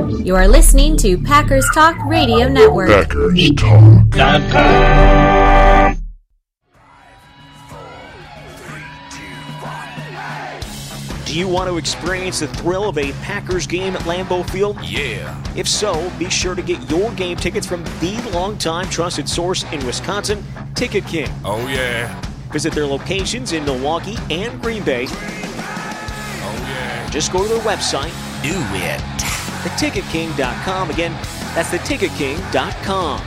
You are listening to Packers Talk Radio Network. PackersTalk.com. Do you want to experience the thrill of a Packers game at Lambeau Field? Yeah. If so, be sure to get your game tickets from the longtime trusted source in Wisconsin, Ticket King. Oh, yeah. Visit their locations in Milwaukee and Green Bay. Oh, yeah. Just go to their website. Do it. TheTicketKing.com. Again, that's TheTicketKing.com.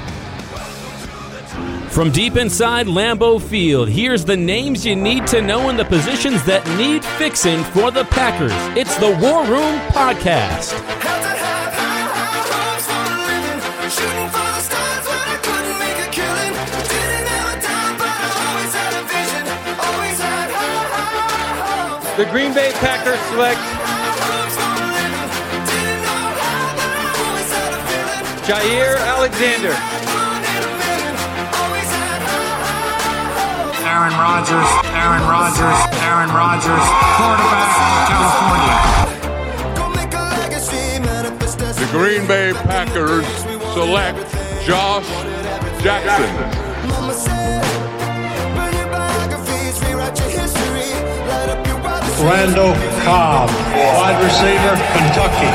From deep inside Lambeau Field, here's the names you need to know in the positions that need fixing for the Packers. It's the War Room Podcast. The Green Bay Packers select Jaire Alexander. Aaron Rodgers, quarterback, California. The Green Bay Packers select Josh Jackson. Randall Cobb, wide receiver, Kentucky.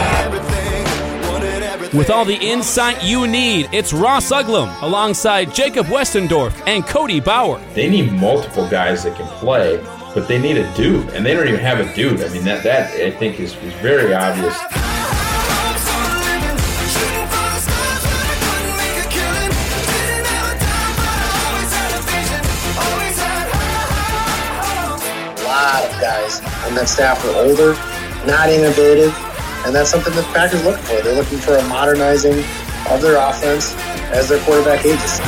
With all the insight you need, it's Ross Uglum alongside Jacob Westendorf and Cody Bauer. They need multiple guys that can play, but they need a dude, and they don't even have a dude. I mean, that I think is very obvious. A lot of guys on that staff are older, not innovative. And that's something that the Packers look for. They're looking for a modernizing of their offense as their quarterback ages.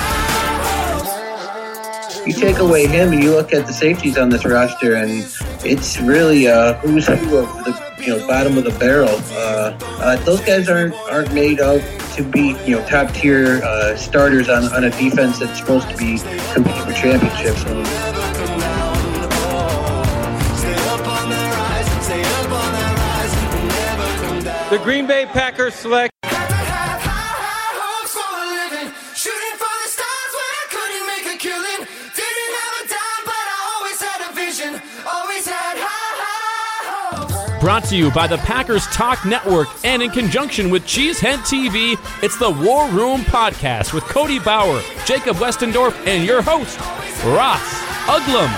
You take away him and you look at the safeties on this roster, and it's really who's who of the bottom of the barrel. Those guys aren't made up to be top tier starters on a defense that's supposed to be competing for championships. The Green Bay Packers select Brought to you by the Packers Talk Network and in conjunction with Cheesehead TV, it's the War Room Podcast with Cody Bauer, Jacob Westendorf, and your host, Ross Uglum.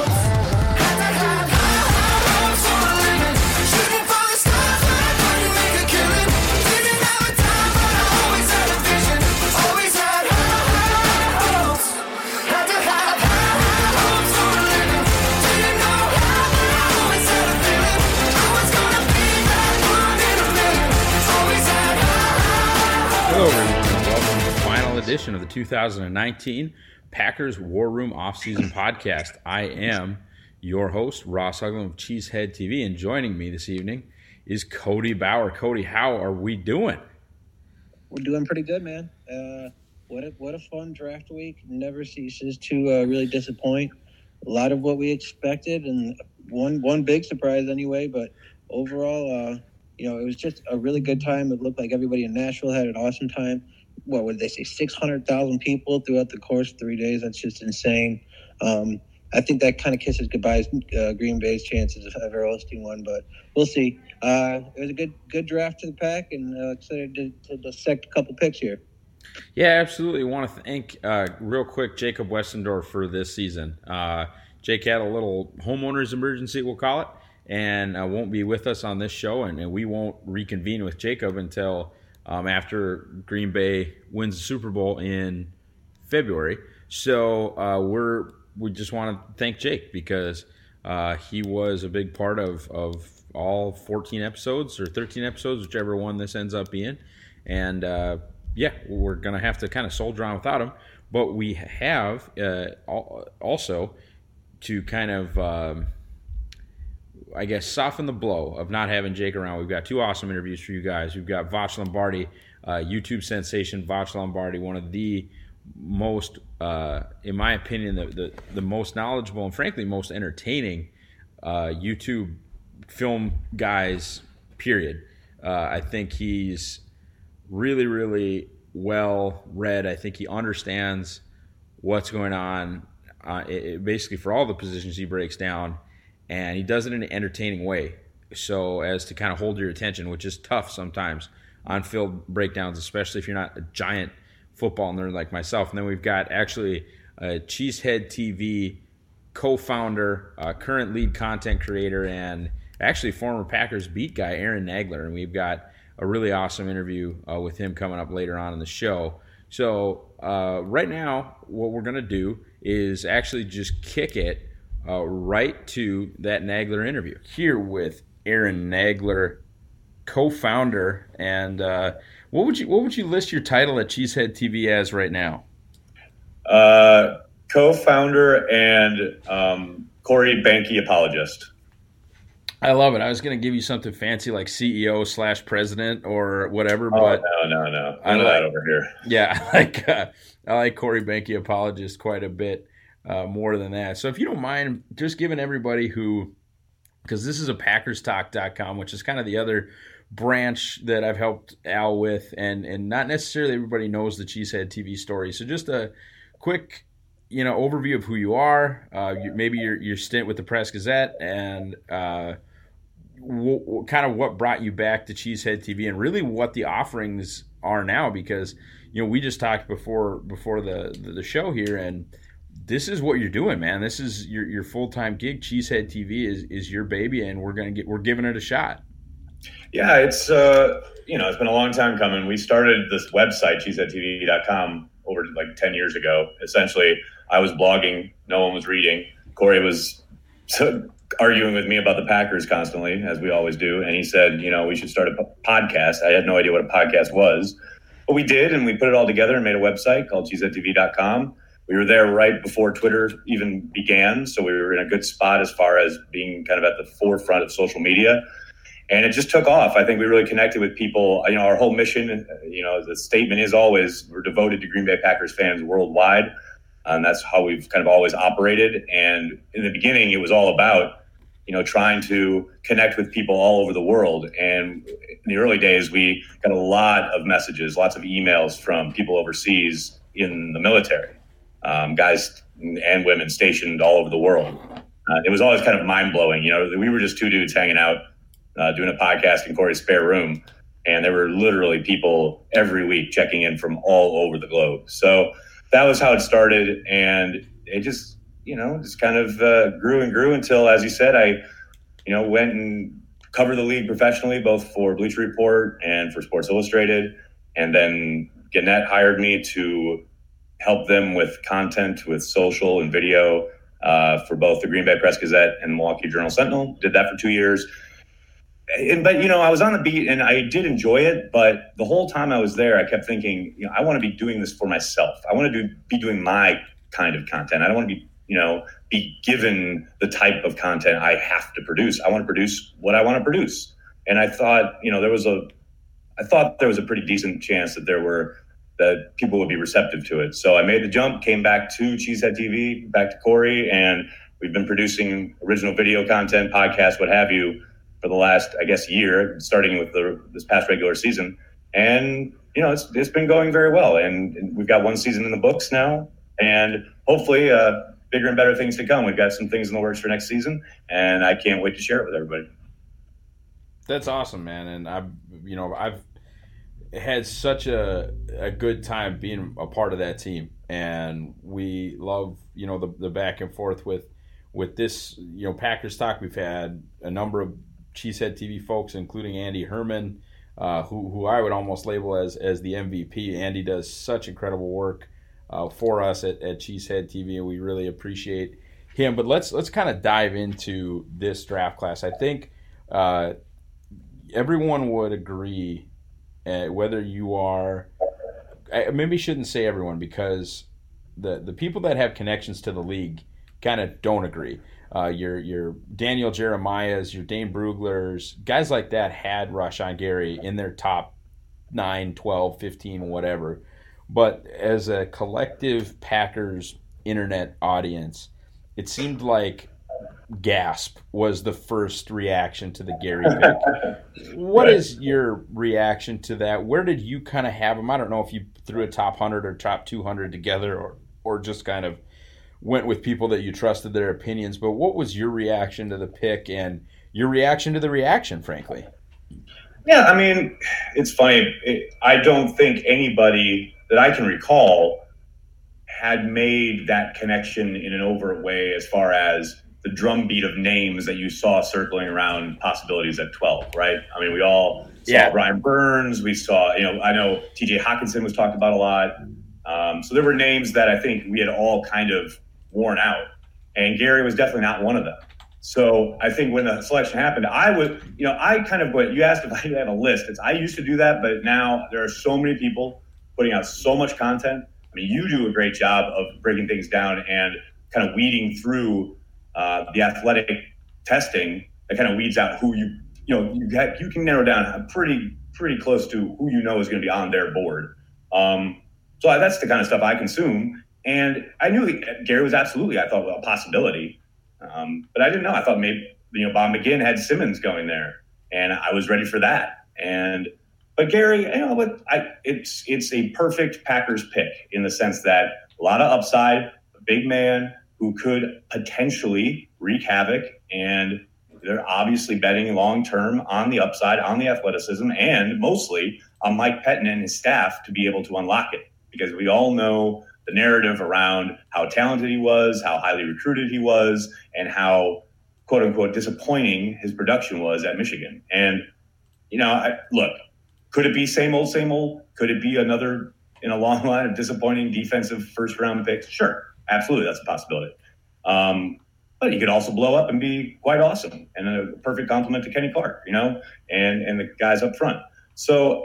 Hello, everyone, and welcome to the final edition of the 2019 Packers War Room Offseason Podcast. I am your host, Ross Uglum of Cheesehead TV, and joining me this evening is Cody Bauer. Cody, how are we doing? We're doing pretty good, man. What a fun draft week. Never ceases to really disappoint. A lot of what we expected, and one big surprise anyway, but overall, it was just a really good time. It looked like everybody in Nashville had an awesome time. What did they say? 600,000 people throughout the course of 3 days. That's just insane. I think that kind of kisses goodbye Green Bay's chances of ever hosting one, but we'll see. It was a good draft to the Pack, and excited to dissect a couple picks here. Yeah, absolutely. I want to thank, real quick, Jacob Westendorf for this season. Jake had a little homeowner's emergency, we'll call it, and won't be with us on this show, and we won't reconvene with Jacob until after Green Bay wins the Super Bowl in February. So we just want to thank Jake because he was a big part of all 14 episodes or 13 episodes, whichever one this ends up being. And, we're going to have to kind of soldier on without him. But we have also to kind of soften the blow of not having Jake around. We've got two awesome interviews for you guys. We've got Voch Lombardi, YouTube sensation Voch Lombardi, one of the most, in my opinion, the most knowledgeable and frankly most entertaining YouTube film guys, period. I think he's really, really well read. I think he understands what's going on basically for all the positions he breaks down, and he does it in an entertaining way so as to kind of hold your attention, which is tough sometimes on field breakdowns, especially if you're not a giant football nerd like myself. And then we've got actually Cheesehead TV co-founder, current lead content creator, and actually former Packers beat guy, Aaron Nagler. And we've got a really awesome interview with him coming up later on in the show. So right now, what we're going to do is actually just kick it right to that Nagler interview. Here with Aaron Nagler, co-founder, and what would you list your title at Cheesehead TV as right now? Co-founder and Corey Banky apologist. I love it. I was going to give you something fancy like CEO / president or whatever, but no. I like that over here. Yeah, I like Corey Banky apologist quite a bit more than that. So if you don't mind, just giving everybody because this is a PackersTalk.com, which is kind of the other branch that I've helped Al with, and not necessarily everybody knows the Cheesehead TV story. So just a quick overview of who you are, maybe your stint with the Press-Gazette, and kind of what brought you back to Cheesehead TV, and really what the offerings are now, because we just talked before the show here, and this is what you're doing, man. This is your full-time gig. Cheesehead TV is your baby, and we're giving it a shot. Yeah, it's it's been a long time coming. We started this website, cheeseheadtv.com, over like 10 years ago. Essentially, I was blogging, no one was reading. Corey was arguing with me about the Packers constantly, as we always do, and he said, we should start a podcast. I had no idea what a podcast was, but we did, and we put it all together and made a website called cheeseheadtv.com. We were there right before Twitter even began, so we were in a good spot as far as being kind of at the forefront of social media. And it just took off. I think we really connected with people. Our whole mission, the statement is always, we're devoted to Green Bay Packers fans worldwide. And that's how we've kind of always operated. And in the beginning, it was all about, trying to connect with people all over the world. And in the early days, we got a lot of messages, lots of emails from people overseas in the military, guys and women stationed all over the world. It was always kind of mind-blowing. We were just two dudes hanging out, doing a podcast in Corey's spare room, and there were literally people every week checking in from all over the globe. So that was how it started, and it just, just kind of grew and grew until, as you said, I, went and covered the league professionally, both for Bleacher Report and for Sports Illustrated, and then Gannett hired me to help them with content, with social and video for both the Green Bay Press-Gazette and the Milwaukee Journal-Sentinel. Did that for 2 years. But, I was on the beat and I did enjoy it. But the whole time I was there, I kept thinking, I want to be doing this for myself. I want to be doing my kind of content. I don't want to be given the type of content I have to produce. I want to produce what I want to produce. And I thought, there was a pretty decent chance that people would be receptive to it. So I made the jump, came back to Cheesehead TV, back to Corey, and we've been producing original video content, podcasts, what have you, for the last, I guess, year, starting with this past regular season. And, it's been going very well. And we've got one season in the books now, and hopefully bigger and better things to come. We've got some things in the works for next season, and I can't wait to share it with everybody. That's awesome, man. And I've had such a good time being a part of that team, and we love the back and forth with this Packers Talk. We've had a number of Cheesehead TV folks, including Andy Herman, who I would almost label as the MVP. Andy does such incredible work for us at Cheesehead TV, and we really appreciate him. But let's kind of dive into this draft class. I think everyone would agree, whether you are, maybe shouldn't say everyone, because the people that have connections to the league kind of don't agree. Your Daniel Jeremiah's, your Dane Brugler's, guys like that had Rashawn Gary in their top 9, 12, 15, whatever. But as a collective Packers internet audience, it seemed like gasp was the first reaction to the Gary pick. What is your reaction to that? Where did you kind of have him? I don't know if you threw a top 100 or top 200 together or just kind of went with people that you trusted their opinions, but what was your reaction to the pick and your reaction to the reaction, frankly? Yeah, I mean, it's funny. I don't think anybody that I can recall had made that connection in an overt way as far as the drumbeat of names that you saw circling around possibilities at 12, right? I mean, we all saw Brian Burns. We saw, I know TJ Hawkinson was talked about a lot. So there were names that I think we had all kind of worn out. And Gary was definitely not one of them. So I think when the selection happened, I kind of went, you asked if I had a list. I used to do that, but now there are so many people putting out so much content. I mean, you do a great job of breaking things down and kind of weeding through the athletic testing that kind of weeds out who you can narrow down pretty close to who is going to be on their board. So that's the kind of stuff I consume. And I knew Gary was absolutely, I thought, a possibility. But I didn't know. I thought maybe, Bob McGinn had Simmons going there, and I was ready for that. But Gary, it's a perfect Packers pick in the sense that a lot of upside, a big man who could potentially wreak havoc, and they're obviously betting long-term on the upside, on the athleticism, and mostly on Mike Pettin and his staff to be able to unlock it. Because we all know the narrative around how talented he was, how highly recruited he was, and how, quote unquote, disappointing his production was at Michigan. And, look, could it be same old? Could it be another in a long line of disappointing defensive first round picks? Sure, absolutely. That's a possibility. But he could also blow up and be quite awesome and a perfect compliment to Kenny Clark, and the guys up front. So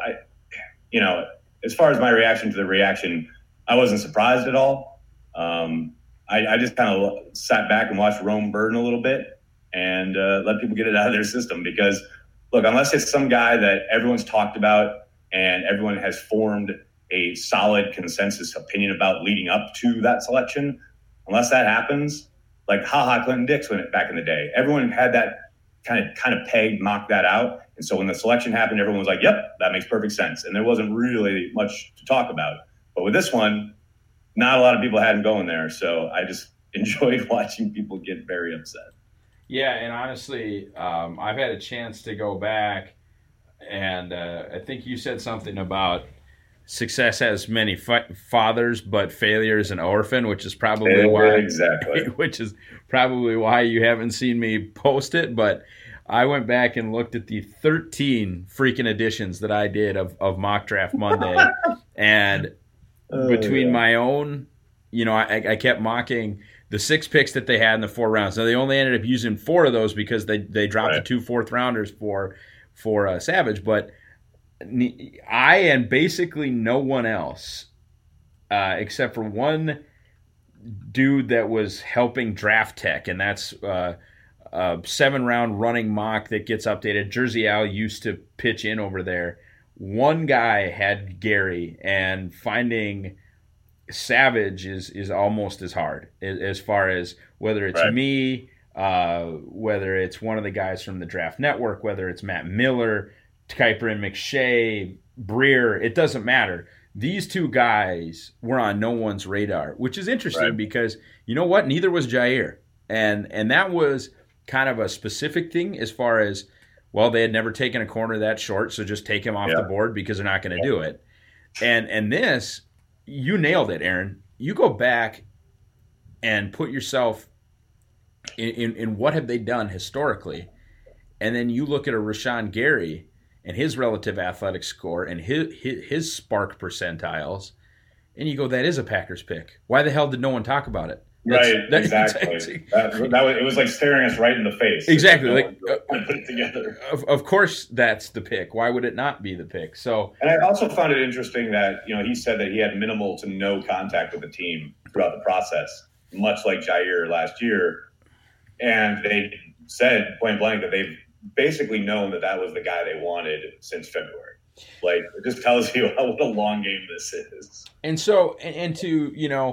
as far as my reaction to the reaction, I wasn't surprised at all. I just kind of sat back and watched Rome burn a little bit and let people get it out of their system. Because, look, unless it's some guy that everyone's talked about and everyone has formed a solid consensus opinion about leading up to that selection, unless that happens, like Clinton Dix went back in the day. Everyone had that kind of pegged, mocked that out. And so when the selection happened, everyone was like, yep, that makes perfect sense. And there wasn't really much to talk about. But with this one, not a lot of people had him going there. So I just enjoyed watching people get very upset. Yeah, and honestly, I've had a chance to go back, and I think you said something about success has many fathers, but failure is an orphan, which is probably why you haven't seen me post it. But I went back and looked at the 13 freaking editions that I did of Mock Draft Monday, and between my own, I kept mocking the 6 picks that they had in the 4 rounds. Now, they only ended up using 4 of those because they dropped the 2 4th-rounders for Savage. But I and basically no one else, except for one dude that was helping Draft Tech, and that's a 7-round running mock that gets updated. Jersey Al used to pitch in over there. One guy had Gary, and finding Savage is almost as hard as far as whether it's me, whether it's one of the guys from the Draft Network, whether it's Matt Miller, Kuiper and McShay, Breer, it doesn't matter. These 2 guys were on no one's radar, which is interesting because you know what? Neither was Jair. And that was kind of a specific thing as far as, well, they had never taken a corner that short, so just take him off the board because they're not going to do it. And this, you nailed it, Aaron. You go back and put yourself in what have they done historically, and then you look at a Rashawn Gary and his relative athletic score and his spark percentiles, and you go, that is a Packers pick. Why the hell did no one talk about it? Exactly. It was like staring us right in the face. Exactly. Put it together. Of course, that's the pick. Why would it not be the pick? So, and I also found it interesting that he said that he had minimal to no contact with the team throughout the process, much like Jair last year. And they said point blank that they've basically known that was the guy they wanted since February. Like, it just tells you what a long game this is. And so, and to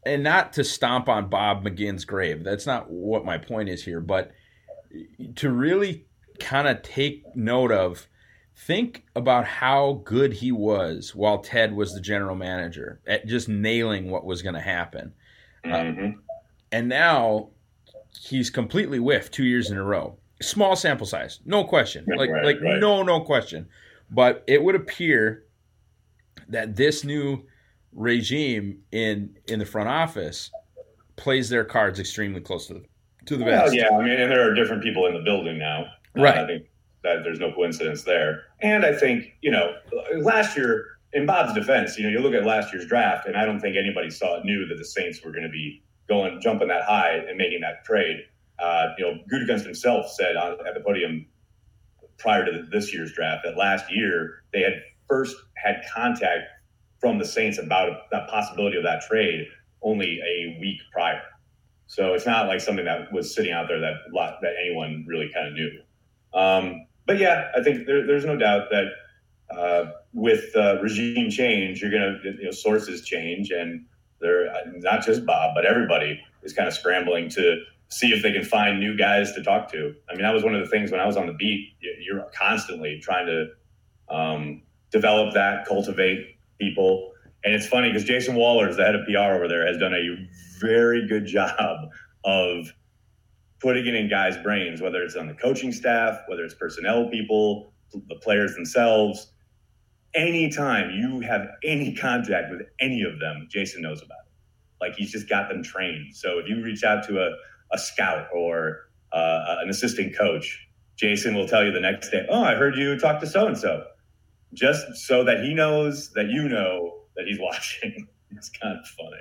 and not to stomp on Bob McGinn's grave. That's not what my point is here, but to really kind of take note of, think about how good he was while Ted was the general manager at just nailing what was going to happen. And now he's completely whiffed 2 years in a row. Small sample size, no question. Right. No question. But it would appear that this new regime in the front office plays their cards extremely close to the vest. Well, yeah, I mean, and there are different people in the building now. Right. I think that there's no coincidence there. And I think, last year, in Bob's defense, you look at last year's draft, and I don't think anybody knew that the Saints were going to be jumping that high and making that trade. Gutekunst himself said at the podium prior to this year's draft that last year they had first had contact from the Saints about that possibility of that trade only a week prior. So it's not like something that was sitting out there that anyone really kind of knew. But yeah, I think there's no doubt that with regime change, you're going to sources change, and they're not just Bob, but everybody is kind of scrambling to see if they can find new guys to talk to. I mean, that was one of the things when I was on the beat. You're constantly trying to develop that, cultivate people. And it's funny because Jason Waller, the head of PR over there, has done a very good job of putting it in guys' brains, whether it's on the coaching staff, whether it's personnel people, the players themselves. Anytime you have any contact with any of them, Jason knows about it. Like, he's just got them trained. So if you reach out to a scout or an assistant coach, Jason will tell you the next day, "Oh, I heard you talk to so-and-so," just so that he knows that that he's watching. It's kind of funny.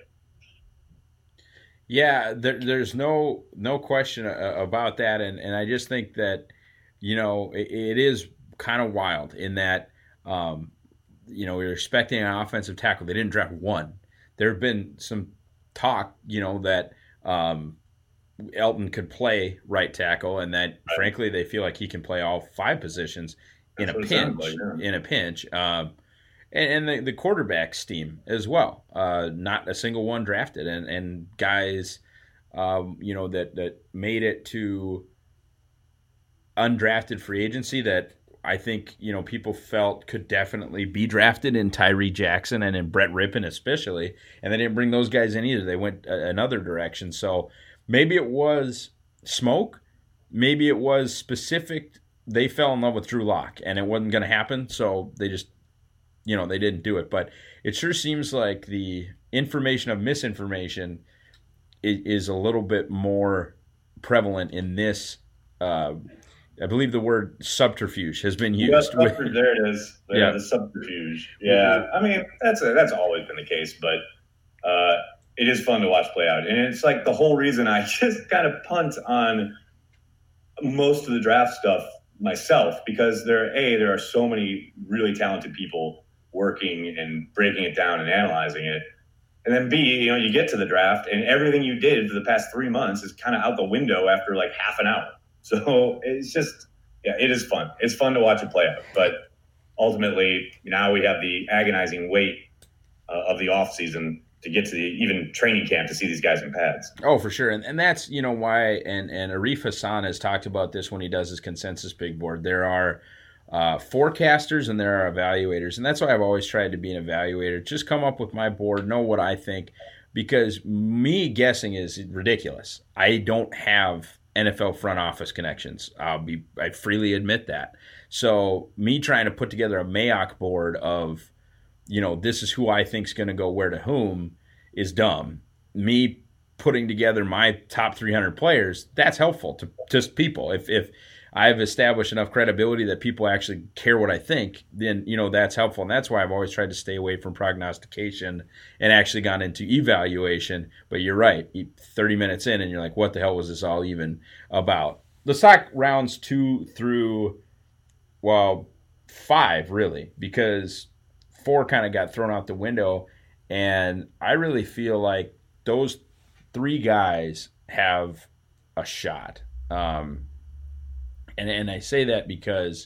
Yeah, there's no question about that, and I just think that it is kind of wild in that we're expecting an offensive tackle. They didn't draft one. There have been some talk, that Elton could play right tackle, and that frankly they feel like he can play all five positions in a pinch. And the quarterbacks team as well. Not a single one drafted, and guys, that made it to undrafted free agency that I think people felt could definitely be drafted in Tyree Jackson and in Brett Rippon especially, and they didn't bring those guys in either. They went another direction. So maybe it was smoke, maybe it was specific. They fell in love with Drew Lock, and it wasn't going to happen, so they just. They didn't do it. But it sure seems like the information of misinformation is a little bit more prevalent in this. I believe the word subterfuge has been used. There it is. The subterfuge. Yeah. I mean, that's always been the case, but it is fun to watch play out. And it's like the whole reason I just kind of punt on most of the draft stuff myself, because there are so many really talented people working and breaking it down and analyzing it. And then B, you get to the draft and everything you did for the past 3 months is kind of out the window after like half an hour. So it's just, it is fun. It's fun to watch it play out. But ultimately, now we have the agonizing weight of the off season to get to even training camp to see these guys in pads. Oh, for sure. And that's, why, and Arif Hassan has talked about this when he does his consensus big board. There are forecasters and there are evaluators, and that's why I've always tried to be an evaluator. Just come up with my board, know what I think, because me guessing is ridiculous. I don't have NFL front office connections. I freely admit that. So me trying to put together a Mayock board of, this is who I think is going to go where to whom is dumb. Me putting together my top 300 players, that's helpful to just people. If I've established enough credibility that people actually care what I think, then, that's helpful. And that's why I've always tried to stay away from prognostication and actually gone into evaluation. But you're right, 30 minutes in and you're like, what the hell was this all even about? Let's talk rounds 2 through, 5, really, because 4 kind of got thrown out the window. And I really feel like those 3 guys have a shot. And I say that because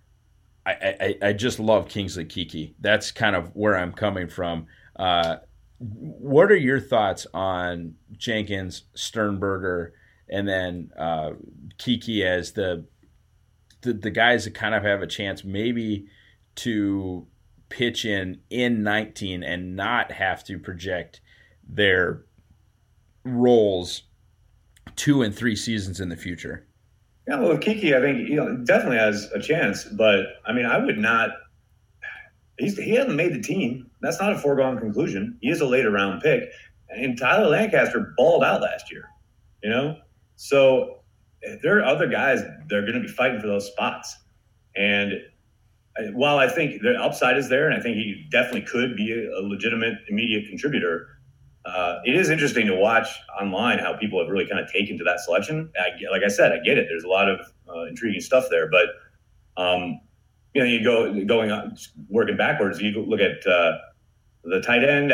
I just love Kingsley Keke. That's kind of where I'm coming from. what are your thoughts on Jenkins, Sternberger, and then Kiki as the guys that kind of have a chance maybe to pitch in 19 and not have to project their roles 2 and 3 seasons in the future? Yeah, well, with Kiki, I think definitely has a chance, but I mean, I would not. He hasn't made the team. That's not a foregone conclusion. He is a later round pick, and Tyler Lancaster balled out last year. So there are other guys that are going to be fighting for those spots, and while I think the upside is there, and I think he definitely could be a legitimate immediate contributor. It is interesting to watch online how people have really kind of taken to that selection. Like I said, I get it. There's a lot of intriguing stuff there, but you going on, working backwards. You look at the tight end.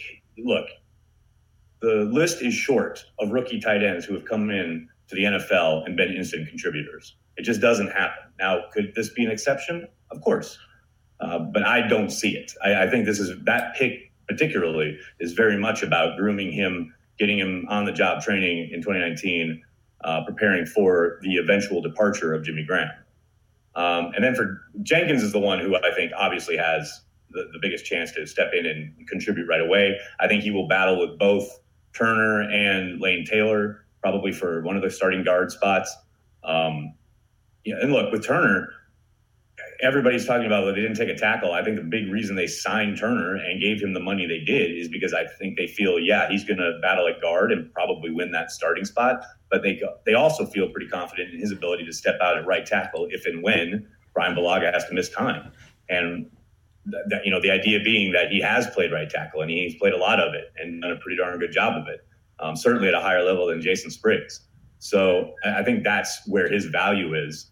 The list is short of rookie tight ends who have come in to the NFL and been instant contributors. It just doesn't happen. Now, could this be an exception? Of course, but I don't see it. I think that pick particularly is very much about grooming him, getting him on the job training in 2019, preparing for the eventual departure of Jimmy Graham. And then for Jenkins is the one who I think obviously has the biggest chance to step in and contribute right away. I think he will battle with both Turner and Lane Taylor, probably for one of the starting guard spots. And look, with Turner, everybody's talking about that they didn't take a tackle. I think the big reason they signed Turner and gave him the money they did is because I think they feel, he's going to battle at guard and probably win that starting spot. But they also feel pretty confident in his ability to step out at right tackle if and when Brian Bulaga has to miss time. And the idea being that he has played right tackle and he's played a lot of it and done a pretty darn good job of it, certainly at a higher level than Jason Spriggs. So I think that's where his value is.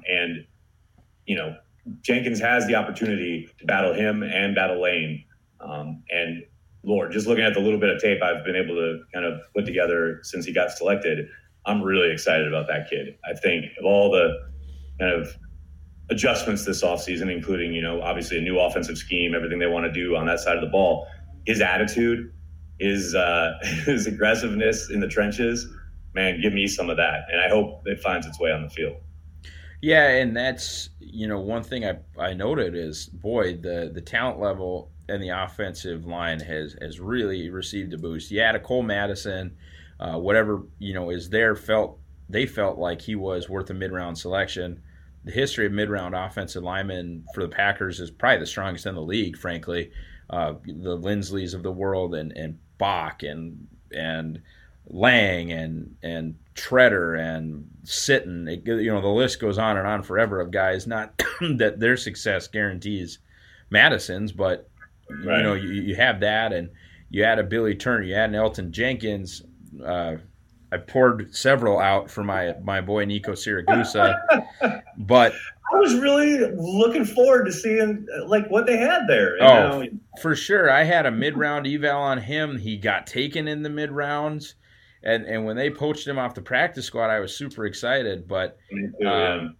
Jenkins has the opportunity to battle him and battle Lane. And Lord, just looking at the little bit of tape I've been able to kind of put together since he got selected, I'm really excited about that kid. I think of all the kind of adjustments this offseason, including, obviously a new offensive scheme, everything they want to do on that side of the ball, his attitude, his aggressiveness in the trenches, man, give me some of that. And I hope it finds its way on the field. Yeah, and that's, one thing I noted is, boy, the talent level and the offensive line has really received a boost. You add a Cole Madison, whatever, is there, they felt like he was worth a mid-round selection. The history of mid-round offensive linemen for the Packers is probably the strongest in the league, frankly. The Linsleys of the world and Bach and Lang and Treader and Sitton, the list goes on and on forever of guys. Not that their success guarantees Madison's, but right. You have that, and you add a Billy Turner, you add an Elton Jenkins. I poured several out for my boy Nico Siragusa, but I was really looking forward to seeing what they had there. For sure. I had a mid-round eval on him. He got taken in the mid-rounds. And when they poached him off the practice squad, I was super excited. But, when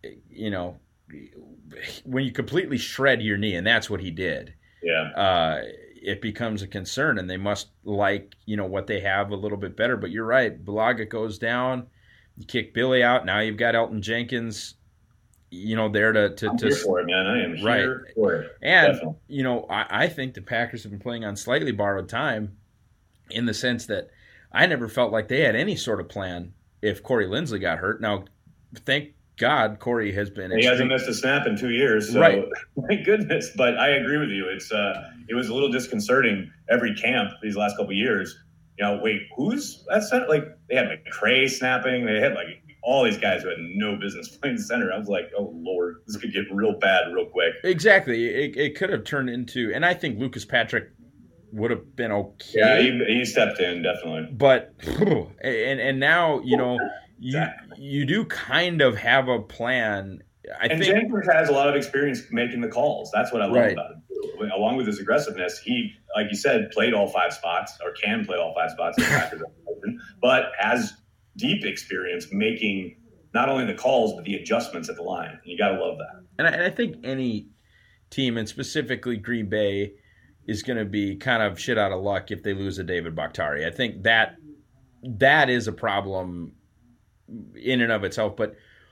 you completely shred your knee, and that's what he did, it becomes a concern. And they must like, what they have a little bit better. But you're right. Bulaga goes down. You kick Billy out. Now you've got Elton Jenkins, there to I'm here for it, man. I am here for it. And, definitely. I think the Packers have been playing on slightly borrowed time in the sense that I never felt like they had any sort of plan if Corey Linsley got hurt. Now, thank God Corey has been. He hasn't missed a snap in 2 years, so right. Thank goodness. But I agree with you. It was a little disconcerting every camp these last couple of years. Wait, who's that center? They had McCray snapping. They had all these guys who had no business playing center. I was like, oh Lord, this could get real bad real quick. Exactly. It could have turned into, and I think Lucas Patrick would have been okay. Yeah, he stepped in, definitely. But and now you do kind of have a plan. I think Jenkins has a lot of experience making the calls. That's what I love about him too. Along with his aggressiveness, he, like you said, played all 5 spots or can play all 5 spots, but has deep experience making not only the calls but the adjustments at the line. And you got to love that. And I think any team, and specifically Green Bay, is going to be kind of shit out of luck if they lose a David Bakhtiari. I think that is a problem in and of itself. But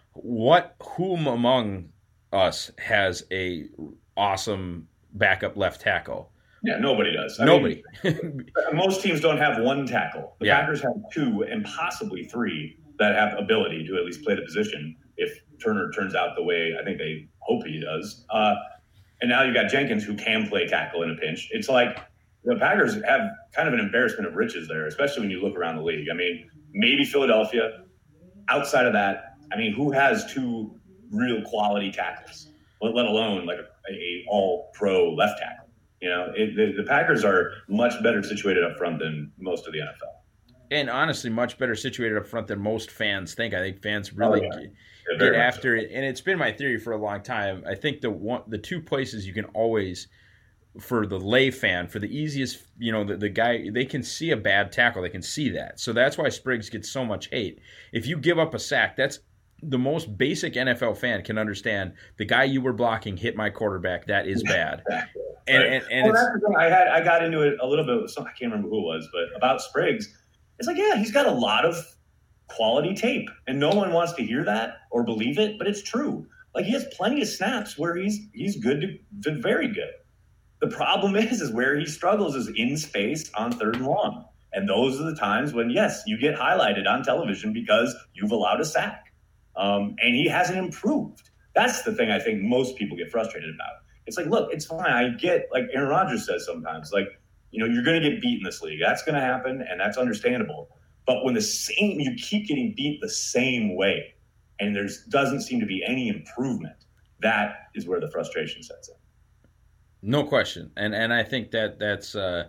whom among us has a awesome backup left tackle? Yeah, nobody does. Nobody. Most teams don't have one tackle. The Yeah. Packers have 2 and possibly 3 that have ability to at least play the position if Turner turns out the way I think they hope he does. And now you've got Jenkins who can play tackle in a pinch. It's like the Packers have kind of an embarrassment of riches there, especially when you look around the league. I mean, maybe Philadelphia. Outside of that, I mean, who has 2 real quality tackles, let alone like a all-pro left tackle? You know, the Packers are much better situated up front than most of the NFL. And honestly, much better situated up front than most fans think. I think fans really get after it. And it's been my theory for a long time. I think the 2 places you can always, for the lay fan, for the easiest, you know, the guy, they can see a bad tackle. They can see that. So that's why Spriggs gets so much hate. If you give up a sack, that's the most basic NFL fan can understand. The guy you were blocking hit my quarterback. That is bad. And that's the thing. I got into it a little bit with I can't remember who it was, but about Spriggs. It's like, yeah, he's got a lot of quality tape, and no one wants to hear that or believe it, but it's true. Like, he has plenty of snaps where he's good to very good. The problem is where he struggles is in space on 3rd and long. And those are the times when, yes, you get highlighted on television because you've allowed a sack. And he hasn't improved. That's the thing I think most people get frustrated about. It's like, look, it's fine. I get, like Aaron Rodgers says sometimes, like, you know, you're going to get beat in this league. That's going to happen, and that's understandable. But when you keep getting beat the same way, and there doesn't seem to be any improvement, that is where the frustration sets in. No question. And I think that's a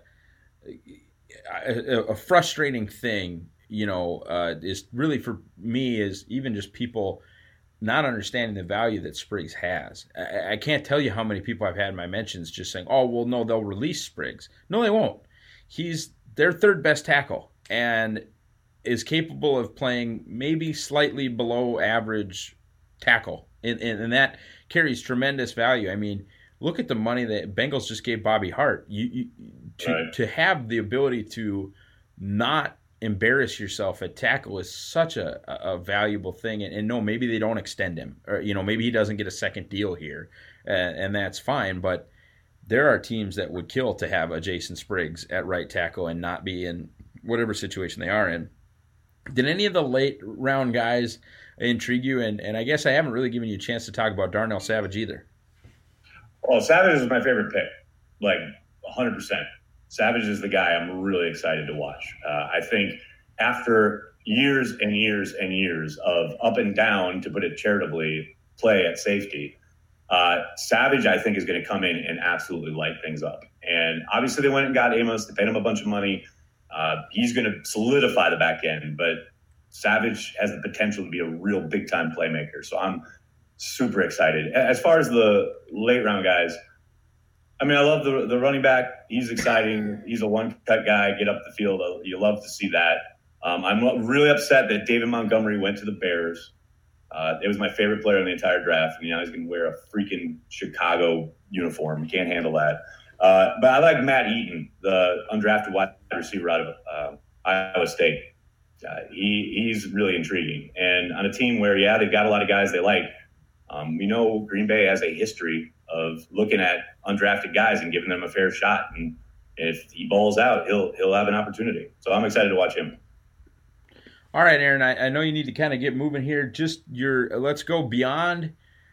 frustrating thing, you know, is really for me is even just people not understanding the value that Spriggs has. I can't tell you how many people I've had in my mentions just saying, oh, well, no, they'll release Spriggs. No, they won't. He's their 3rd best tackle and is capable of playing maybe slightly below average tackle. And that carries tremendous value. I mean, look at the money that Bengals just gave Bobby Hart. To have the ability to not embarrass yourself at tackle is such a valuable thing. And no, maybe they don't extend him, or, you know, maybe he doesn't get a second deal here, and that's fine. But there are teams that would kill to have a Jason Spriggs at right tackle and not be in whatever situation they are in. Did any of the late round guys intrigue you? And I guess I haven't really given you a chance to talk about Darnell Savage either. Well, Savage is my favorite pick, like 100%. Savage is the guy I'm really excited to watch. I think after years and years and years of up and down, to put it charitably, play at safety, Savage, I think, is going to come in and absolutely light things up. And obviously they went and got Amos. They paid him a bunch of money. He's going to solidify the back end, but Savage has the potential to be a real big-time playmaker. So I'm super excited. As far as the late-round guys, I mean, I love the running back. He's exciting. He's a one-cut guy. Get up the field. You love to see that. I'm really upset that David Montgomery went to the Bears. It was my favorite player in the entire draft. And, you know, he's going to wear a freaking Chicago uniform. You can't handle that. But I like Matt Eaton, the undrafted wide receiver out of Iowa State. He's really intriguing. And on a team where, yeah, they've got a lot of guys they like, we know Green Bay has a history of looking at undrafted guys and giving them a fair shot. And if he balls out, he'll have an opportunity. So I'm excited to watch him. All right, Aaron, I know you need to kind of get moving here. Just let's go beyond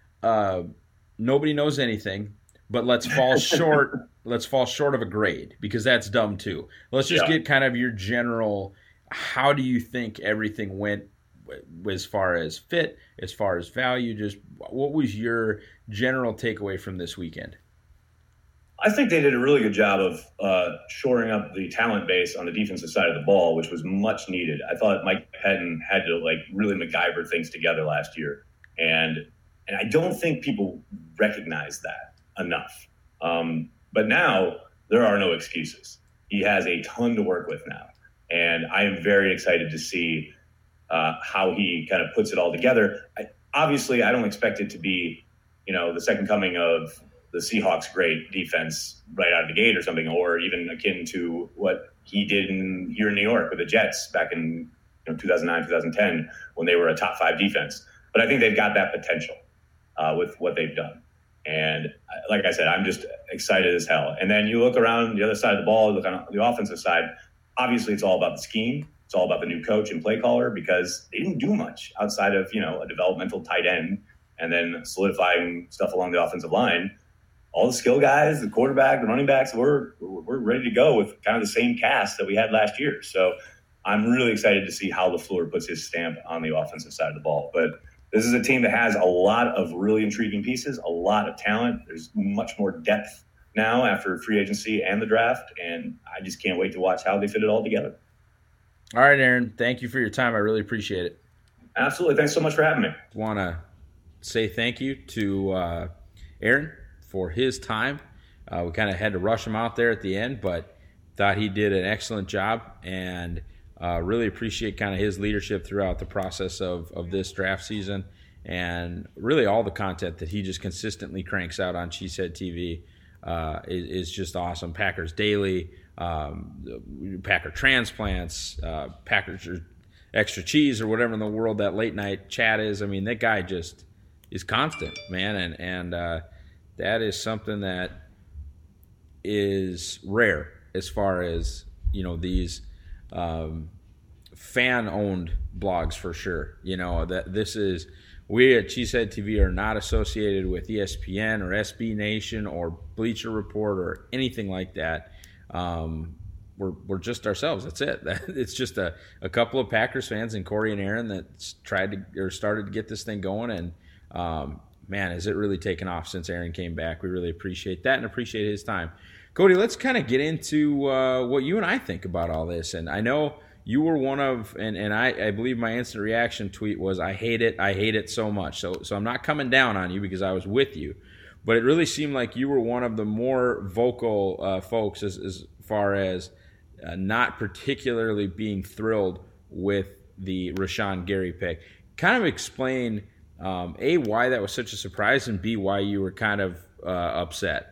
nobody knows anything, but let's fall short. Let's fall short of a grade because that's dumb too. Let's just get kind of your general, how do you think everything went as far as fit, as far as value? Just what was your general takeaway from this weekend? I think they did a really good job of shoring up the talent base on the defensive side of the ball, which was much needed. I thought Mike Pettin had to really MacGyver things together last year, and I don't think people recognize that enough. But now there are no excuses. He has a ton to work with now, and I am very excited to see how he kind of puts it all together. Obviously, I don't expect it to be, the second coming of the Seahawks' great defense right out of the gate or something, or even akin to what he did here in New York with the Jets back in 2009, 2010, when they were a top 5 defense. But I think they've got that potential with what they've done. And like I said, I'm just excited as hell. And then you look around the other side of the ball, look on the offensive side, obviously it's all about the scheme. It's all about the new coach and play caller, because they didn't do much outside of, a developmental tight end and then solidifying stuff along the offensive line. All the skill guys, the quarterback, the running backs, we're ready to go with kind of the same cast that we had last year. So I'm really excited to see how LaFleur puts his stamp on the offensive side of the ball. But this is a team that has a lot of really intriguing pieces, a lot of talent. There's much more depth now after free agency and the draft, and I just can't wait to watch how they fit it all together. All right, Aaron, thank you for your time. I really appreciate it. Absolutely. Thanks so much for having me. Want to say thank you to Aaron for his time. We kind of had to rush him out there at the end, but thought he did an excellent job, and really appreciate kind of his leadership throughout the process of this draft season, and really all the content that he just consistently cranks out on Cheesehead TV is just awesome. Packers Daily, Packer Transplants, Packers Extra Cheese, or whatever in the world that late night chat is. I mean, that guy just is constant, man, and that is something that is rare as far as these fan-owned blogs, for sure. That this is, we at Cheesehead TV are not associated with ESPN or SB Nation or Bleacher Report or anything like that. We're just ourselves. That's it. It's just a couple of Packers fans and Corey and Aaron that started to get this thing going, and man, has it really taken off since Aaron came back. We really appreciate that and appreciate his time. Cody, let's kind of get into what you and I think about all this. And I know you were one of, and I believe my instant reaction tweet was, I hate it so much. So I'm not coming down on you because I was with you. But it really seemed like you were one of the more vocal folks as far as not particularly being thrilled with the Rashawn Gary pick. Kind of explain, A, why that was such a surprise, and B, why you were kind of upset.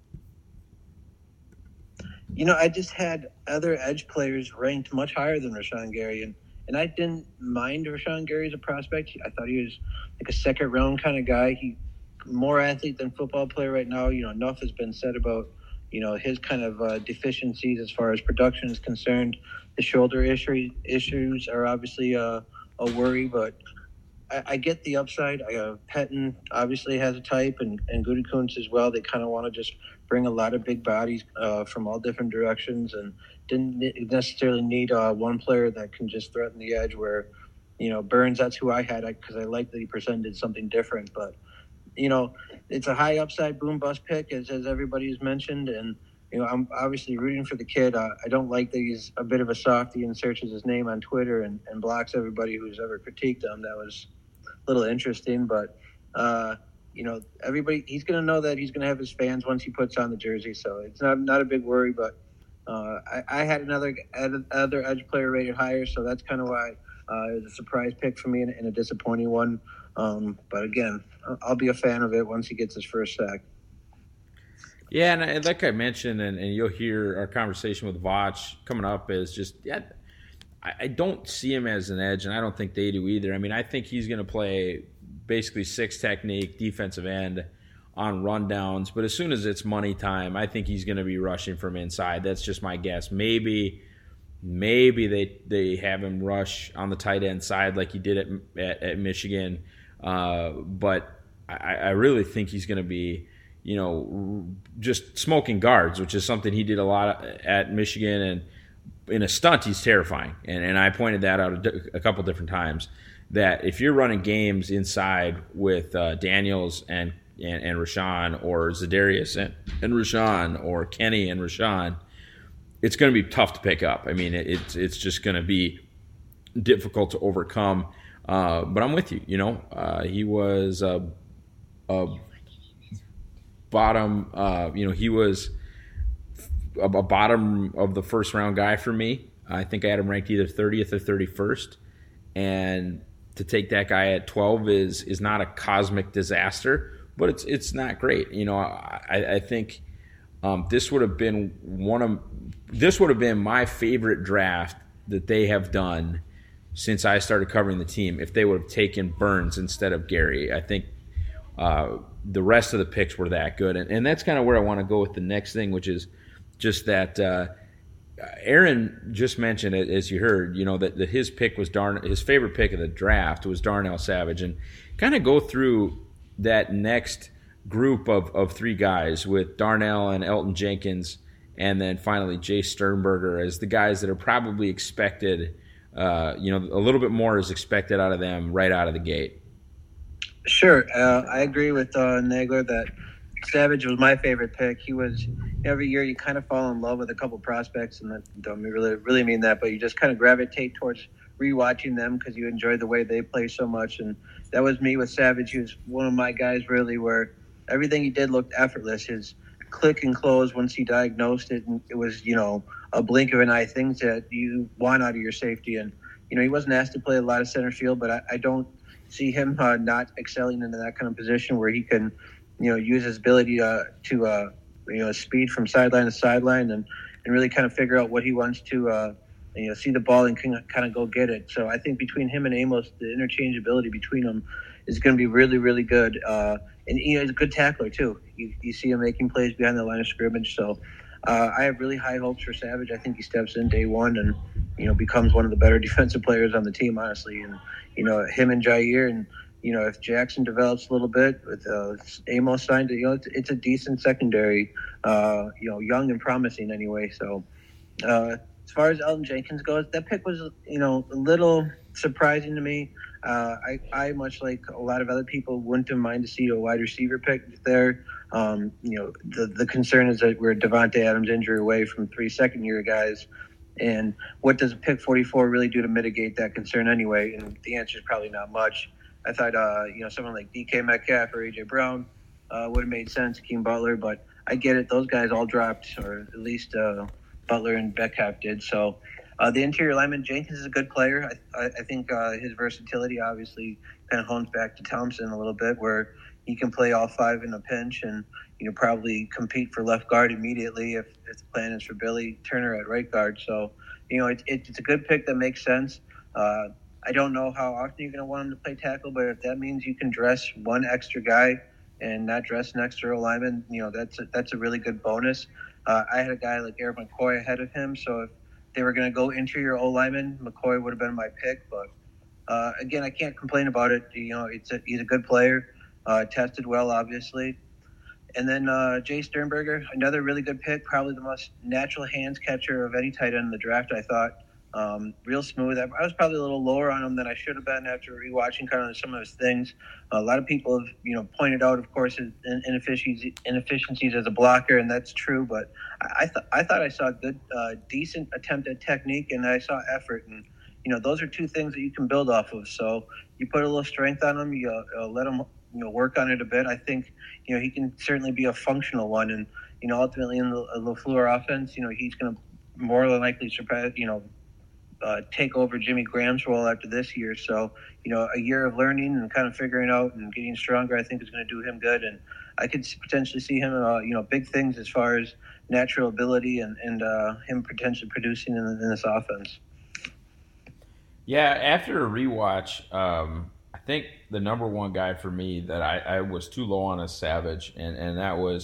I just had other edge players ranked much higher than Rashawn Gary, and I didn't mind Rashawn Gary as a prospect. I thought he was like a second-round kind of guy. He more athlete than football player right now. Enough has been said about, his kind of deficiencies as far as production is concerned. The shoulder issues are obviously a worry, but I get the upside. Pettin obviously has a type, and Gutekunst as well. They kind of want to just bring a lot of big bodies from all different directions, and didn't necessarily need one player that can just threaten the edge. Where, Burns, that's who I had, because I like that he presented something different. But, it's a high upside boom bust pick, as everybody's mentioned, and I'm obviously rooting for the kid. I don't like that he's a bit of a softie and searches his name on Twitter and blocks everybody who's ever critiqued him. That was a little interesting, but everybody, he's going to know that he's going to have his fans once he puts on the jersey, so it's not a big worry. But I had another edge player rated higher, so that's kind of why it was a surprise pick for me and a disappointing one. But again, I'll be a fan of it once he gets his first sack. Yeah, and like I mentioned, and you'll hear our conversation with Vach coming up, is just, I don't see him as an edge, and I don't think they do either. I mean, I think he's going to play basically 6 technique, defensive end on rundowns, but as soon as it's money time, I think he's going to be rushing from inside. That's just my guess. Maybe they have him rush on the tight end side like he did at Michigan, but I really think he's going to be, just smoking guards, which is something he did a lot at Michigan, and in a stunt, he's terrifying. And I pointed that out a couple different times, that if you're running games inside with Daniels and Rashawn, or Za'Darius and Rashawn, or Kenny and Rashawn, it's going to be tough to pick up. I mean, it's just going to be difficult to overcome. But I'm with you. He was a bottom. He was a bottom of the first round guy for me. I think I had him ranked either 30th or 31st, and to take that guy at 12 is not a cosmic disaster, but it's not great. I think this would have been my favorite draft that they have done since I started covering the team. If they would have taken Burns instead of Gary, I think the rest of the picks were that good, and that's kind of where I want to go with the next thing, which is just that Aaron just mentioned it, as you heard, that his pick was his favorite pick of the draft was Darnell Savage, and kind of go through that next group of three guys with Darnell and Elton Jenkins, and then finally Jay Sternberger as the guys that are probably expected. A little bit more is expected out of them right out of the gate. Sure. I agree with Nagler that Savage was my favorite pick. He was, every year you kind of fall in love with a couple prospects, and I don't really mean that, but you just kind of gravitate towards rewatching them because you enjoy the way they play so much. And that was me with Savage. He was one of my guys really where everything he did looked effortless. His click and close once he diagnosed it, and it was, a blink of an eye, things that you want out of your safety. And, he wasn't asked to play a lot of center field, but I don't see him not excelling into that kind of position where he can, use his ability to speed from sideline to sideline and really kind of figure out what he wants to, see the ball and can kind of go get it. So I think between him and Amos, the interchangeability between them is going to be really, really good. And he's a good tackler too. You see him making plays behind the line of scrimmage. So I have really high hopes for Savage. I think he steps in day one and, becomes one of the better defensive players on the team, honestly. And, him and Jair, and, if Jackson develops a little bit with Amos signed, it's a decent secondary, young and promising anyway. So as far as Elton Jenkins goes, that pick was, a little surprising to me. I, much like a lot of other people, wouldn't have minded to see a wide receiver pick there. The concern is that we're Devontae Adams injury away from 3 second-year guys. And what does pick 44 really do to mitigate that concern anyway? And the answer is probably not much. I thought, someone like DK Metcalf or A.J. Brown would have made sense, Keem Butler, but I get it. Those guys all dropped, or at least Butler and Metcalf did. So the interior lineman, Jenkins is a good player. I think his versatility obviously kind of hones back to Thompson a little bit, where he can play all five in a pinch and, probably compete for left guard immediately if the plan is for Billy Turner at right guard. So, it's a good pick that makes sense. I don't know how often you're going to want him to play tackle, but if that means you can dress one extra guy and not dress an extra lineman, that's a really good bonus. I had a guy like Eric McCoy ahead of him, so if they were going to go interior O-lineman, McCoy would have been my pick. But, again, I can't complain about it. He's a good player, tested well, obviously. And then Jay Sternberger, another really good pick, probably the most natural hands catcher of any tight end in the draft, I thought. Real smooth. I was probably a little lower on him than I should have been after rewatching kind of some of his things. A lot of people have, pointed out, of course, his inefficiencies as a blocker, and that's true. But I thought I saw a good, decent attempt at technique, and I saw effort. And, those are two things that you can build off of. So you put a little strength on him, you let him, work on it a bit. I think, he can certainly be a functional one. And, ultimately in the LaFleur offense, he's going to more than likely surpass, take over Jimmy Graham's role after this year. So, a year of learning and kind of figuring out and getting stronger, I think is going to do him good. And I could potentially see him, big things as far as natural ability and him potentially producing in this offense. Yeah, after a rewatch, I think the number one guy for me that I was too low on is Savage, and that was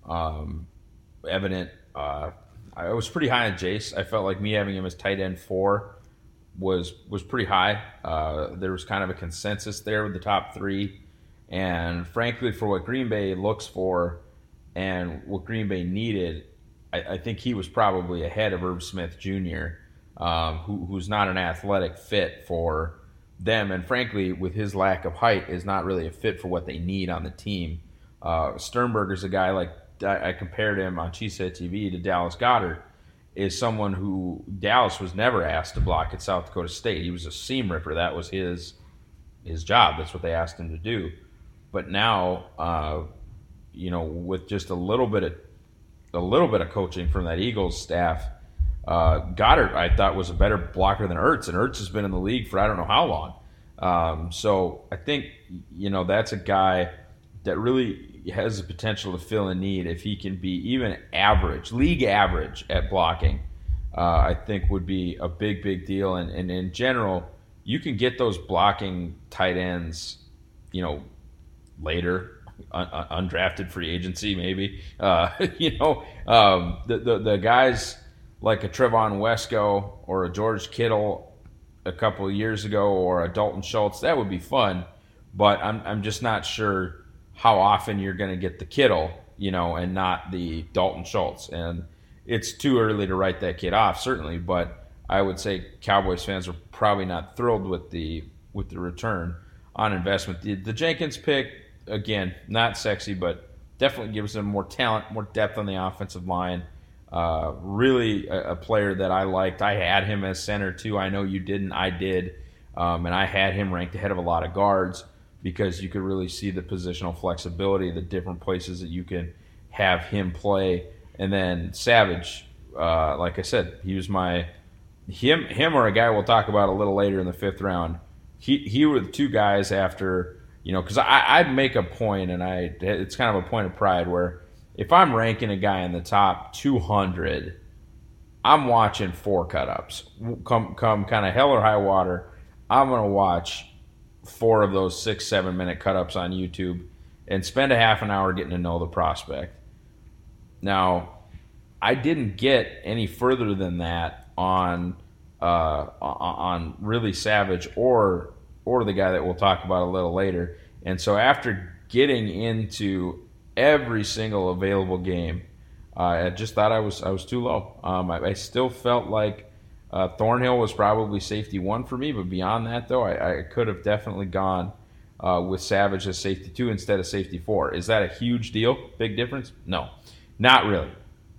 evident. I was pretty high on Jace. I felt like me having him as tight end 4 was pretty high. There was kind of a consensus there with the top 3. And frankly, for what Green Bay looks for and what Green Bay needed, I think he was probably ahead of Herb Smith Jr., who's not an athletic fit for them. And frankly, with his lack of height, is not really a fit for what they need on the team. Sternberger's a guy like, I compared him on Cheesehead TV to Dallas Goedert, is someone who Dallas was never asked to block at South Dakota State. He was a seam ripper. That was his job. That's what they asked him to do. But now, with just a little bit of coaching from that Eagles staff, Goedert, I thought, was a better blocker than Ertz, and Ertz has been in the league for I don't know how long. So I think, that's a guy that really has the potential to fill a need if he can be even average, league average at blocking. I think would be a big deal. And in general, you can get those blocking tight ends, later, undrafted free agency maybe. The guys like a Trevon Wesco or a George Kittle a couple of years ago or a Dalton Schultz, that would be fun. But I'm just not sure how often you're going to get the Kittle, and not the Dalton Schultz. And it's too early to write that kid off, certainly, but I would say Cowboys fans are probably not thrilled with the return on investment. The Jenkins pick, again, not sexy, but definitely gives them more talent, more depth on the offensive line. Really a player that I liked. I had him as center too. I know you didn't. I did. And I had him ranked ahead of a lot of guards because you could really see the positional flexibility, the different places that you can have him play. And then Savage, like I said, he was him or a guy we'll talk about a little later in the 5th round. He were the two guys after, because I'd make a point, and it's kind of a point of pride where if I'm ranking a guy in the top 200, I'm watching 4 cut-ups. Come kind of hell or high water, I'm going to watch 4 of those 6-7 minute cut-ups on YouTube and spend a half an hour getting to know the prospect. Now, I didn't get any further than that on really Savage or the guy that we'll talk about a little later. And so after getting into every single available game, I just thought I was too low. I still felt like Thornhill was probably safety 1 for me, but beyond that, though, I could have definitely gone with Savage as safety 2 instead of safety 4. Is that a huge deal? Big difference? No. Not really.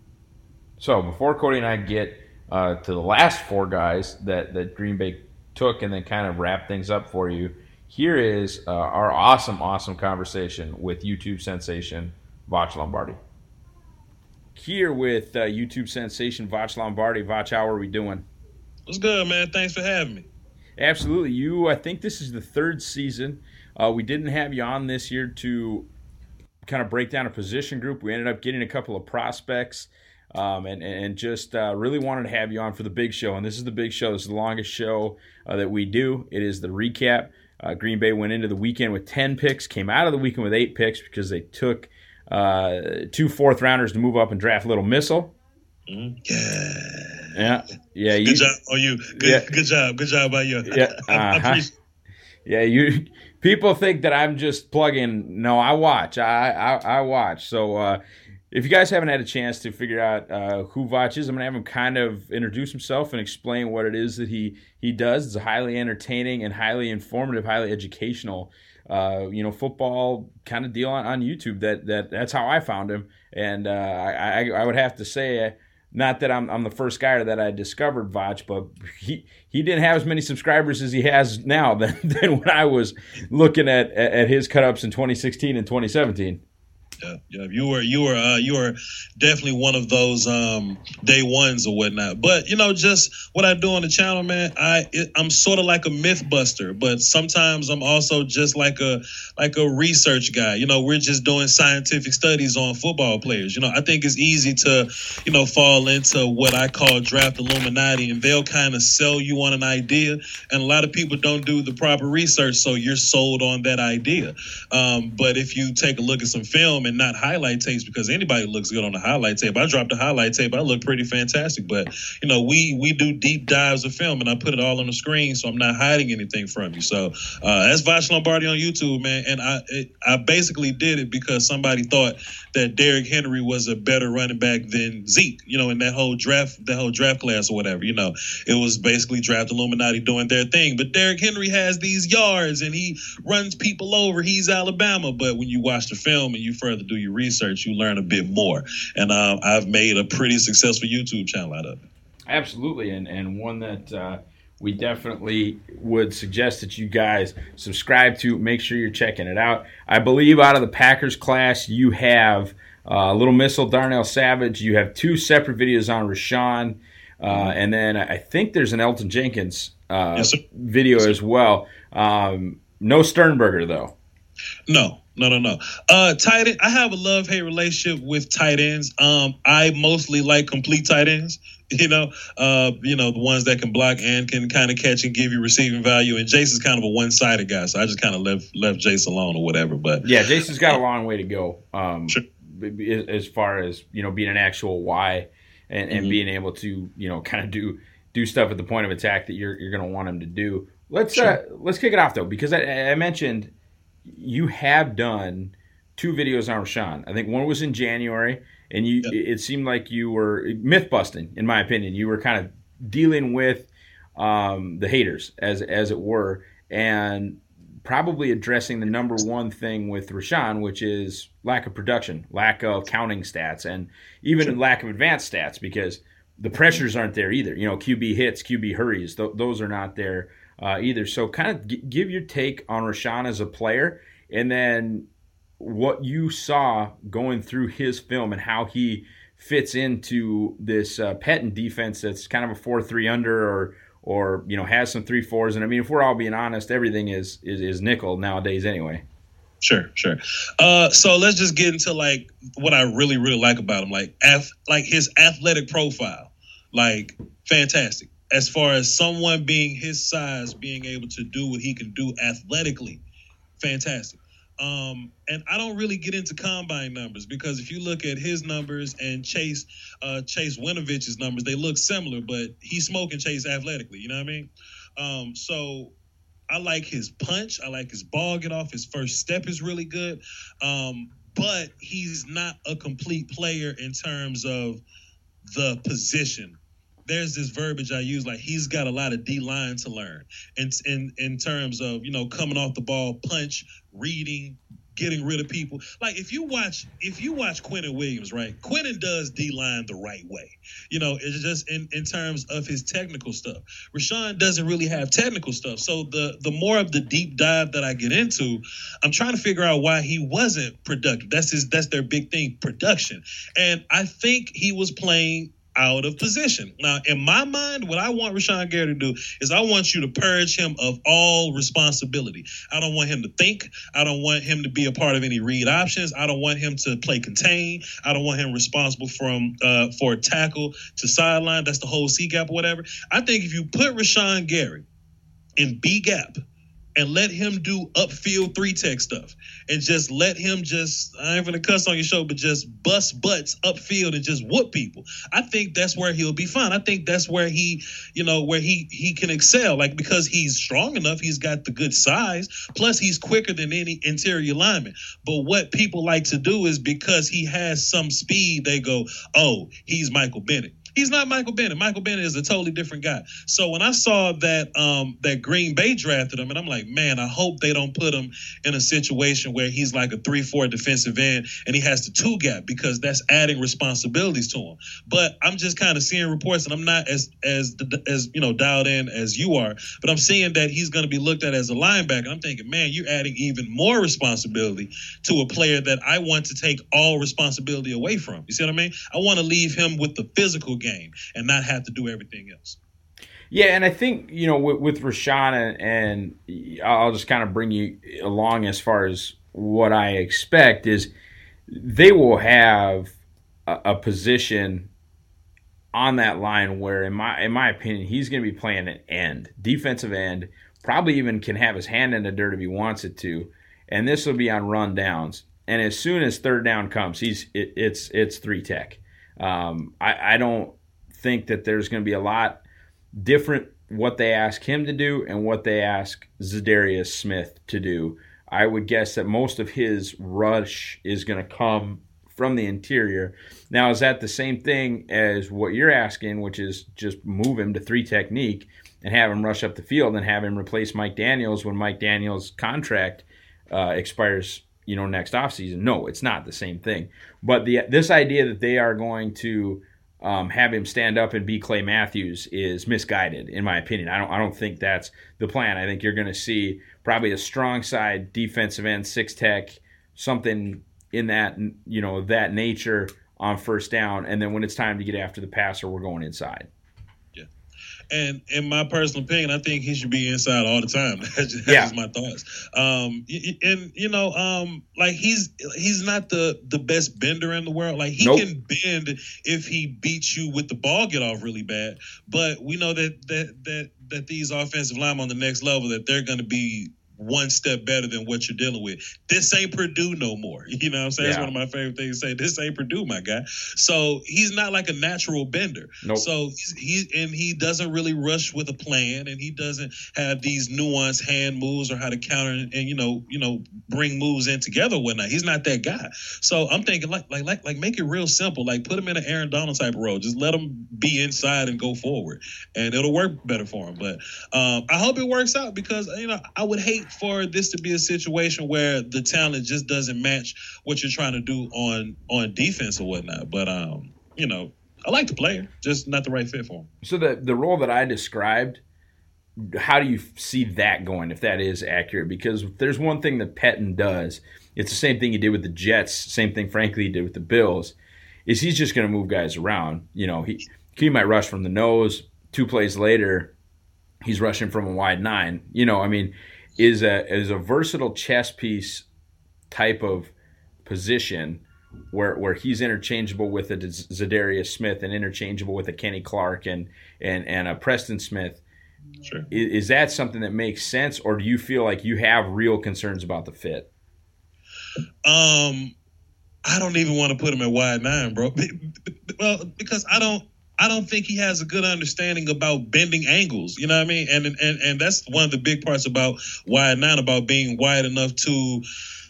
So before Cody and I get to the last 4 guys that Green Bay took and then kind of wrap things up for you, here is our awesome conversation with YouTube sensation Vach Lombardi. Here with YouTube sensation Vach Lombardi. Vach, how are we doing? What's good, man? Thanks for having me. Absolutely. I think this is the 3rd season. We didn't have you on this year to kind of break down a position group. We ended up getting a couple of prospects and just really wanted to have you on for the big show. And this is the big show. This is the longest show that we do. It is the recap. Green Bay went into the weekend with 10 picks, came out of the weekend with 8 picks because they took 2 4th rounders to move up and draft Little Missile. Mm-hmm. Yeah. Good job on you. Good job by you. Yeah. I appreciate it. People think that I'm just plugging. No, I watch. I watch. So if you guys haven't had a chance to figure out who Vach is, I'm going to have him kind of introduce himself and explain what it is that he does. It's a highly entertaining and highly informative, highly educational, football kind of deal on YouTube. That's how I found him. And I would have to say, not that I'm the first guy that I discovered Vach, but he didn't have as many subscribers as he has now than when I was looking at his cut-ups in 2016 and 2017. Yeah, you were definitely one of those day ones or whatnot. But just what I do on the channel, man, I'm sort of like a myth buster, but sometimes I'm also just like a research guy. We're just doing scientific studies on football players. I think it's easy to fall into what I call draft Illuminati, and they'll kind of sell you on an idea, and a lot of people don't do the proper research, so you're sold on that idea. But if you take a look at some film and not highlight tapes, because anybody looks good on the highlight tape. I dropped a highlight tape. I look pretty fantastic. But, we do deep dives of film, and I put it all on the screen, so I'm not hiding anything from you. So that's Vach Lombardi on YouTube, man. And I basically did it because somebody thought that Derrick Henry was a better running back than Zeke, in that whole draft class or whatever. It was basically draft Illuminati doing their thing. But Derrick Henry has these yards, and he runs people over. He's Alabama. But when you watch the film and you further do your research, you learn a bit more. And I've made a pretty successful YouTube channel out of it. Absolutely, and one that we definitely would suggest that you guys subscribe to. Make sure you're checking it out. I believe out of the Packers class, you have Little Missile, Darnell Savage. You have 2 separate videos on Rashawn. And then I think there's an Elton Jenkins video as well. No Sternberger, though. No, Tight end. I have a love-hate relationship with tight ends. I mostly like complete tight ends. The ones that can block and can kind of catch and give you receiving value. And Jace is kind of a one-sided guy, so I just kind of left Jace alone or whatever. But yeah, Jason's got a long way to go. Sure. As far as being an actual Y and being able to kind of do stuff at the point of attack that you're going to want him to do. Let's kick it off though, because I mentioned you have done 2 videos on Rashan. I think one was in January, and it seemed like you were myth busting, in my opinion. You were kind of dealing with the haters, as it were, and probably addressing the number one thing with Rashan, which is lack of production, lack of counting stats, and even lack of advanced stats, because the pressures aren't there either. QB hits, QB hurries, those are not there either. So kind of give your take on Rashan as a player, and then what you saw going through his film and how he fits into this Pettine defense that's kind of a 4-3 under or has some 3-4s. And I mean, if we're all being honest, everything is nickel nowadays anyway. Sure. So let's just get into like what I really, really like about him, like his athletic profile, like fantastic. As far as someone being his size, being able to do what he can do athletically, fantastic. And I don't really get into combine numbers, because if you look at his numbers and Chase Winovich's numbers, they look similar, but he's smoking Chase athletically. You know what I mean? So I like his punch. I like his ball get off. His first step is really good. But he's not a complete player in terms of the position. There's this verbiage I use, like he's got a lot of D-line to learn in terms of, coming off the ball, punch, reading, getting rid of people. Like if you watch Quinnen Williams, right? Quinnen does D-line the right way. It's just in terms of his technical stuff. Rashan doesn't really have technical stuff. So the more of the deep dive that I get into, I'm trying to figure out why he wasn't productive. That's their big thing, production. And I think he was playing out of position. Now, in my mind, what I want Rashan Gary to do is I want you to purge him of all responsibility. I don't want him to think. I don't want him to be a part of any read options. I don't want him to play contain. I don't want him responsible for tackle to sideline. That's the whole C gap or whatever. I think if you put Rashan Gary in B gap and let him do upfield 3-tech stuff and just let him I ain't gonna cuss on your show, but just bust butts upfield and just whoop people. I think that's where he'll be fine. I think that's where he can excel, like, because he's strong enough. He's got the good size. Plus he's quicker than any interior lineman. But what people like to do is because he has some speed, they go, oh, he's Michael Bennett. He's not Michael Bennett. Michael Bennett is a totally different guy. So when I saw that Green Bay drafted him, and I'm like, man, I hope they don't put him in a situation where he's like a 3-4 defensive end and he has the 2 gap, because that's adding responsibilities to him. But I'm just kind of seeing reports, and I'm not as dialed in as you are, but I'm seeing that he's going to be looked at as a linebacker. I'm thinking, man, you're adding even more responsibility to a player that I want to take all responsibility away from. You see what I mean? I want to leave him with the physical game and not have to do everything else. Yeah, and I think, with Rashan, and I'll just kind of bring you along as far as what I expect is they will have a position on that line where, in my opinion, he's going to be playing an end, defensive end, probably even can have his hand in the dirt if he wants it to, and this will be on run downs. And as soon as third down comes, it's 3-tech. I don't think that there's going to be a lot different what they ask him to do and what they ask Zadarius Smith to do. I would guess that most of his rush is going to come from the interior. Now, is that the same thing as what you're asking, which is just move him to 3 technique and have him rush up the field and have him replace Mike Daniels when Mike Daniels' contract expires next offseason? No, it's not the same thing. But this idea that they are going to have him stand up and be Clay Matthews is misguided, in my opinion. I don't think that's the plan. I think you're going to see probably a strong side defensive end, 6-tech, something in that that nature on first down, and then when it's time to get after the passer, we're going inside. Yeah, And in my personal opinion, I think he should be inside all the time. That's just my thoughts. Like he's not the best bender in the world. Like he can bend if he beats you with the ball get off really bad. But we know that these offensive linemen on the next level, that they're going to be one step better than what you're dealing with. This ain't Purdue no more. You know what I'm saying? That's one of my favorite things to say. This ain't Purdue, my guy. So he's not like a natural bender. Nope. So he doesn't really rush with a plan, and he doesn't have these nuanced hand moves or how to counter and bring moves in together or whatnot. He's not that guy. So I'm thinking like make it real simple. Like put him in an Aaron Donald type of role. Just let him be inside and go forward, and it'll work better for him. But I hope it works out, because I would hate for this to be a situation where the talent just doesn't match what you're trying to do on defense or whatnot. But I like the player, just not the right fit for him. So the role that I described, how do you see that going, if that is accurate? Because there's one thing that Pettine does. It's the same thing he did with the Jets, same thing, frankly, he did with the Bills, is he's just going to move guys around. He might rush from the nose. 2 plays later, he's rushing from a wide 9. Is a versatile chess piece type of position where he's interchangeable with a Zadarius Smith and interchangeable with a Kenny Clark and a Preston Smith. Sure. Is that something that makes sense, or do you feel like you have real concerns about the fit? I don't even want to put him at wide 9, bro. Well, because I don't think he has a good understanding about bending angles. You know what I mean? And that's one of the big parts about wide 9, about being wide enough to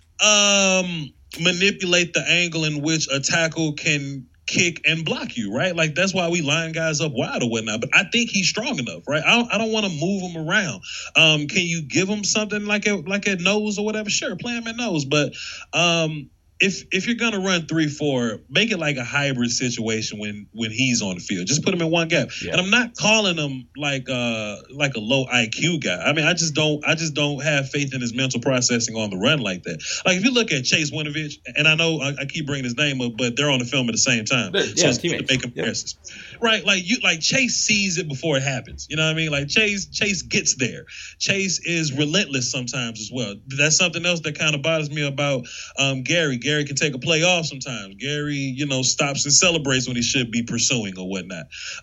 manipulate the angle in which a tackle can kick and block you, right? Like that's why we line guys up wide or whatnot. But I think he's strong enough, right? I don't want to move him around. Can you give him something like a nose or whatever? Sure, play him at nose. But if you're gonna run 3-4, make it like a hybrid situation when he's on the field. Just put him in one gap. Yeah. And I'm not calling him like a low IQ guy. I mean, I just don't have faith in his mental processing on the run like that. Like if you look at Chase Winovich, and I know I keep bringing his name up, but they're on the film at the same time, so it's good to make comparisons, right? Like Chase sees it before it happens. You know what I mean? Like Chase gets there. Chase is relentless sometimes as well. That's something else that kind of bothers me about Gary. Gary can take a play off sometimes. Gary, stops and celebrates when he should be pursuing or whatnot.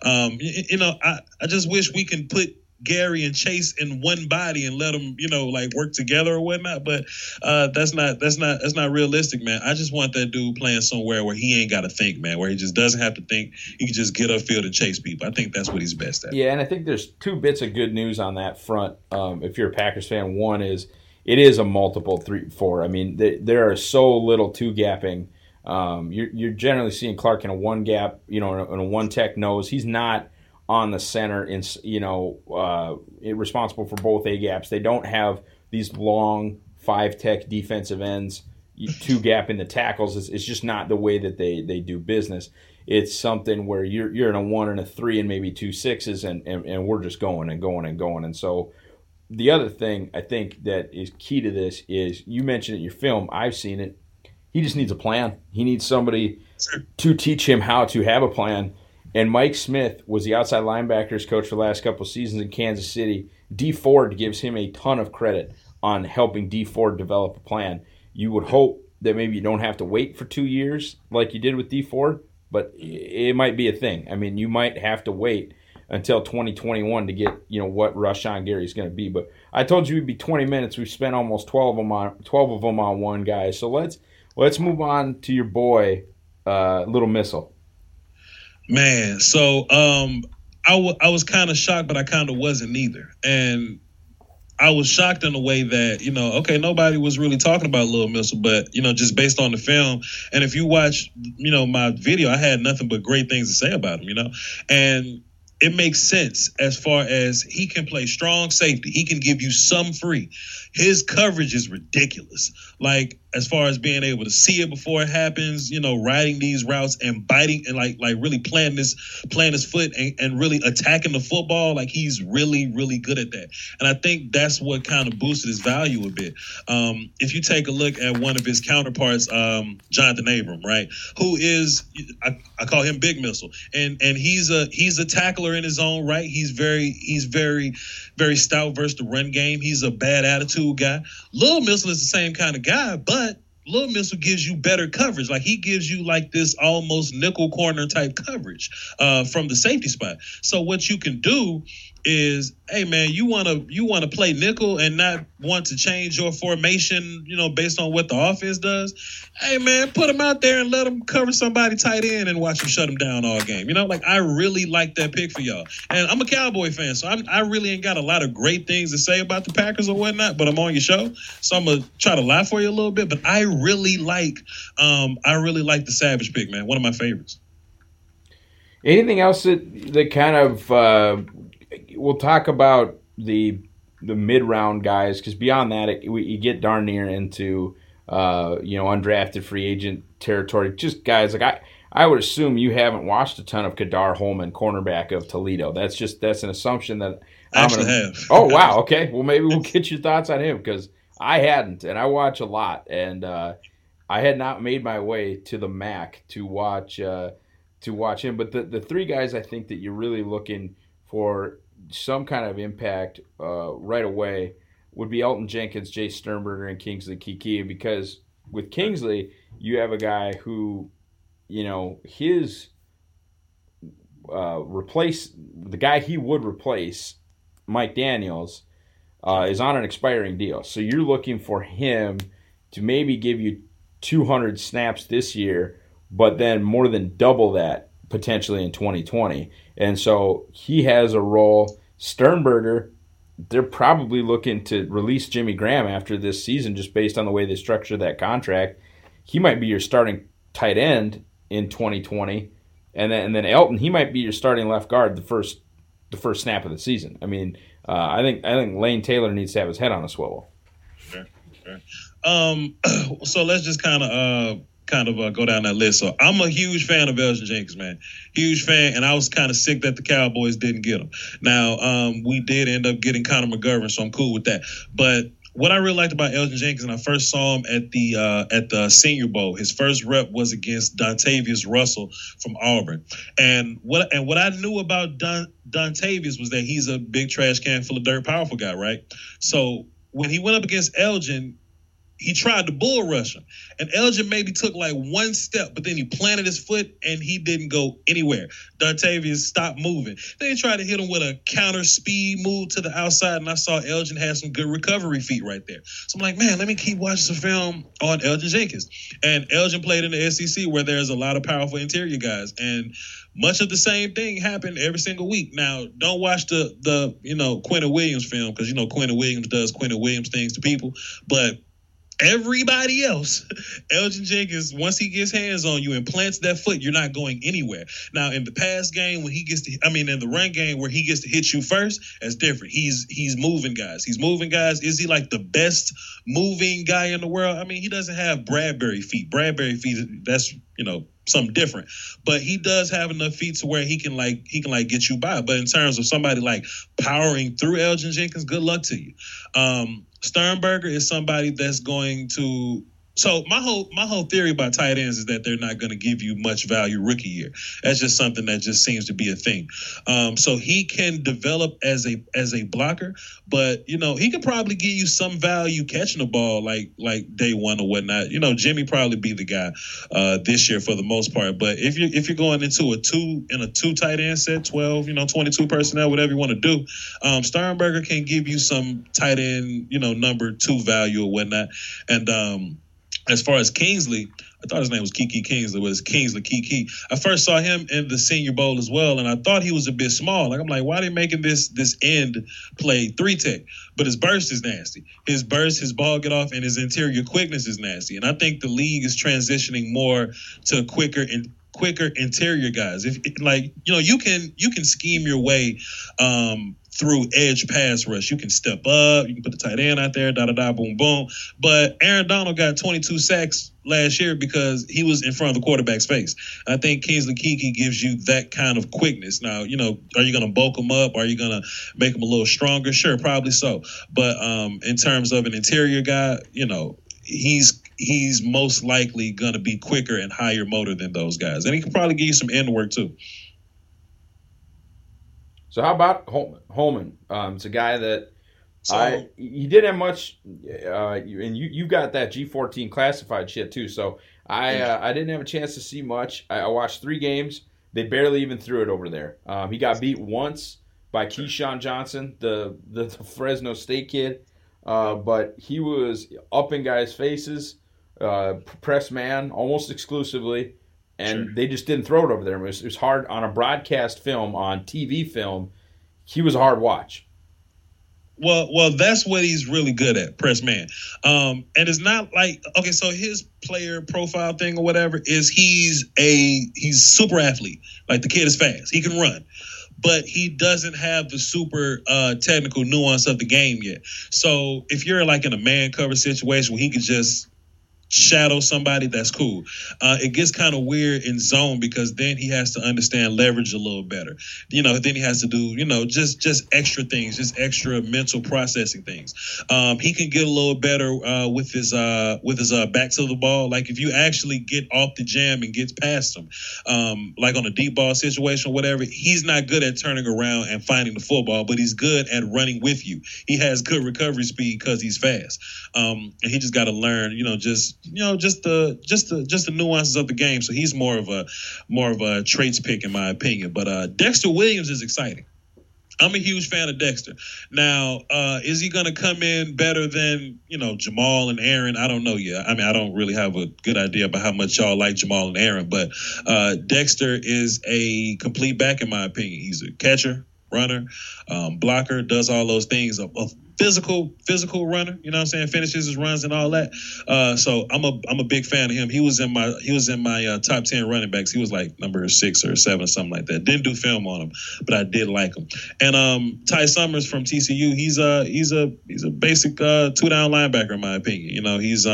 I just wish we can put Gary and Chase in one body and let them, work together or whatnot. But that's not realistic, man. I just want that dude playing somewhere where he ain't got to think, man, where he just doesn't have to think. He can just get upfield and chase people. I think that's what he's best at. Yeah, and I think there's 2 bits of good news on that front. If you're a Packers fan, one is, it is a multiple 3-4. I mean, there are so little 2-gapping. You're generally seeing Clark in a 1-gap, in a 1-tech nose. He's not on the center, responsible for both A-gaps. They don't have these long 5-tech defensive ends 2-gapping the tackles. It's just not the way that they do business. It's something where you're in a 1 and a 3 and maybe 2 6s, and we're just going and going and going. And so the other thing I think that is key to this is, you mentioned it in your film, I've seen it, he just needs a plan. He needs somebody to teach him how to have a plan. And Mike Smith was the outside linebackers coach for the last couple of seasons in Kansas City. Dee Ford gives him a ton of credit on helping Dee Ford develop a plan. You would hope that maybe you don't have to wait for 2 years like you did with Dee Ford, but it might be a thing. I mean, you might have to wait until 2021 to get what Rashawn Gary is going to be. But I told you we'd be 20 minutes. We've spent almost 12 of them on one guy. So let's move on to your boy, Little Missile. Man, so I was kind of shocked, but I kind of wasn't either. And I was shocked in a way that, nobody was really talking about Little Missile, but, just based on the film. And if you watch, my video, I had nothing but great things to say about him, And it makes sense as far as he can play strong safety. He can give you some free. His coverage is ridiculous. Like, as far as being able to see it before it happens, riding these routes and biting and like really planting his foot and really attacking the football. Like, he's really, really good at that. And I think that's what kind of boosted his value a bit. If you take a look at one of his counterparts, Jonathan Abram, right, who is, I call him Big Missile. And he's a tackler killer in his own right. He's very, very stout versus the run game. He's a bad attitude guy. Lil Missile is the same kind of guy, but Lil Missile gives you better coverage. Like, he gives you like this almost nickel corner type coverage from the safety spot. So what you can do is, hey man, you want to play nickel and not want to change your formation, based on what the offense does. Hey man, put him out there and let him cover somebody tight end and watch him shut him down all game. I really like that pick for y'all. And I'm a Cowboy fan, so I really ain't got a lot of great things to say about the Packers or whatnot, but I'm on your show, so I'm gonna try to lie for you a little bit. But I really like the Savage pick, man. One of my favorites. Anything else that kind of we'll talk about the mid-round guys, because beyond that, you get darn near into undrafted free agent territory. Just guys like I would assume you haven't watched a ton of Kadar Holman, cornerback of Toledo. That's an assumption that I actually have. Oh wow, okay. Well, maybe we'll get your thoughts on him, because I hadn't, and I watch a lot, and I had not made my way to the MAC to watch him. But the three guys I think that you're really looking for some kind of impact right away would be Elgton Jenkins, Jay Sternberger, and Kingsley Kiki, because with Kingsley, you have a guy who, his the guy he would replace, Mike Daniels, is on an expiring deal. So you're looking for him to maybe give you 200 snaps this year, but then more than double that potentially in 2020. And so he has a role. Sternberger, they're probably looking to release Jimmy Graham after this season just based on the way they structure that contract. He might be your starting tight end in 2020. And then Elgton, he might be your starting left guard the first snap of the season. I mean, I think Lane Taylor needs to have his head on a swivel. Sure. So let's just kind of go down that list. So I'm a huge fan of Elgton Jenkins, man. Huge fan, and I was kind of sick that the Cowboys didn't get him. Now, we did end up getting Connor McGovern, so I'm cool with that. But what I really liked about Elgton Jenkins, and I first saw him at the Senior Bowl. His first rep was against Dontavius Russell from Auburn. And what I knew about Dontavius was that he's a big trash can full of dirt, powerful guy, right? So when he went up against Elgin, he tried to bull rush him. And Elgin maybe took like one step, but then he planted his foot and he didn't go anywhere. Dontavius stopped moving. Then he tried to hit him with a counter speed move to the outside, and I saw Elgin had some good recovery feet right there. So I'm like, man, let me keep watching some film on Elgton Jenkins. And Elgin played in the SEC where there's a lot of powerful interior guys. And much of the same thing happened every single week. Now, don't watch the Quentin Williams film, because Quentin Williams does Quentin Williams things to people. But everybody else, Elgton Jenkins, once he gets hands on you and plants that foot, you're not going anywhere. Now, in the pass game, in the run game where he gets to hit you first, that's different. He's moving guys. Is he like the best moving guy in the world? I mean, he doesn't have Bradbury feet. That's something different. But he does have enough feet to where he can get you by. But in terms of somebody like powering through Elgton Jenkins, good luck to you. Sternberger is somebody that's going to. So my whole theory about tight ends is that they're not going to give you much value rookie year. That's just something that just seems to be a thing. So he can develop as a blocker, but he could probably give you some value catching the ball like day one or whatnot. Jimmy probably be the guy this year for the most part. But if you're going into a two tight end set, 12, 22 personnel, whatever you want to do, Sternberger can give you some tight end, number 2 value or whatnot. And as far as Kingsley, I thought his name was Kiki Kingsley, but it's Kingsley Kiki. I first saw him in the Senior Bowl as well, and I thought he was a bit small. I'm like, why are they making this end play 3-tech? But his burst is nasty. His burst, his ball get off, and his interior quickness is nasty. And I think the league is transitioning more to quicker interior guys. You can scheme your way through edge pass rush. You can step up, you can put the tight end out there, boom, boom. But Aaron Donald got 22 sacks last year because he was in front of the quarterback's face. I think Kingsley Kiki gives you that kind of quickness. Now, are you going to bulk him up? Are you going to make him a little stronger? Sure, probably so. But in terms of an interior guy, he's most likely going to be quicker and higher motor than those guys. And he can probably give you some end work too. So how about Holman? It's a guy that he didn't have much, and you got that G14 classified shit too. So I didn't have a chance to see much. I watched 3 games. They barely even threw it over there. He got beat once by Keyshawn Johnson, the Fresno State kid, but he was up in guys' faces, press man almost exclusively, and they just didn't throw it over there. It was hard on a broadcast film, on TV film. He was a hard watch. Well, that's what he's really good at, press man. And it's not like, okay, so his player profile thing or whatever is he's super athlete. Like, the kid is fast. He can run. But he doesn't have the super technical nuance of the game yet. So if you're like in a man cover situation where he could just shadow somebody, that's cool. It gets kind of weird in zone because then he has to understand leverage a little better. Then he has to do, just extra things, just extra mental processing things. He can get a little better with his back to the ball. Like, if you actually get off the jam and gets past him, like on a deep ball situation or whatever, he's not good at turning around and finding the football, but he's good at running with you. He has good recovery speed because he's fast. And he just got to learn, just the nuances of the game. So he's more of a traits pick in my opinion. But Dexter Williams is exciting. I'm a huge fan of Dexter. Now, is he going to come in better than, Jamal and Aaron? I don't know yet. I mean, I don't really have a good idea about how much y'all like Jamal and Aaron, but Dexter is a complete back in my opinion. He's a catcher, runner, blocker, does all those things. A physical runner, you know what I'm saying? Finishes his runs and all that. So I'm a big fan of him. He was in my top 10 running backs. He was like number 6 or 7 or something like that. Didn't do film on him, but I did like him. And Ty Summers from TCU, he's a basic 2-down linebacker in my opinion. He's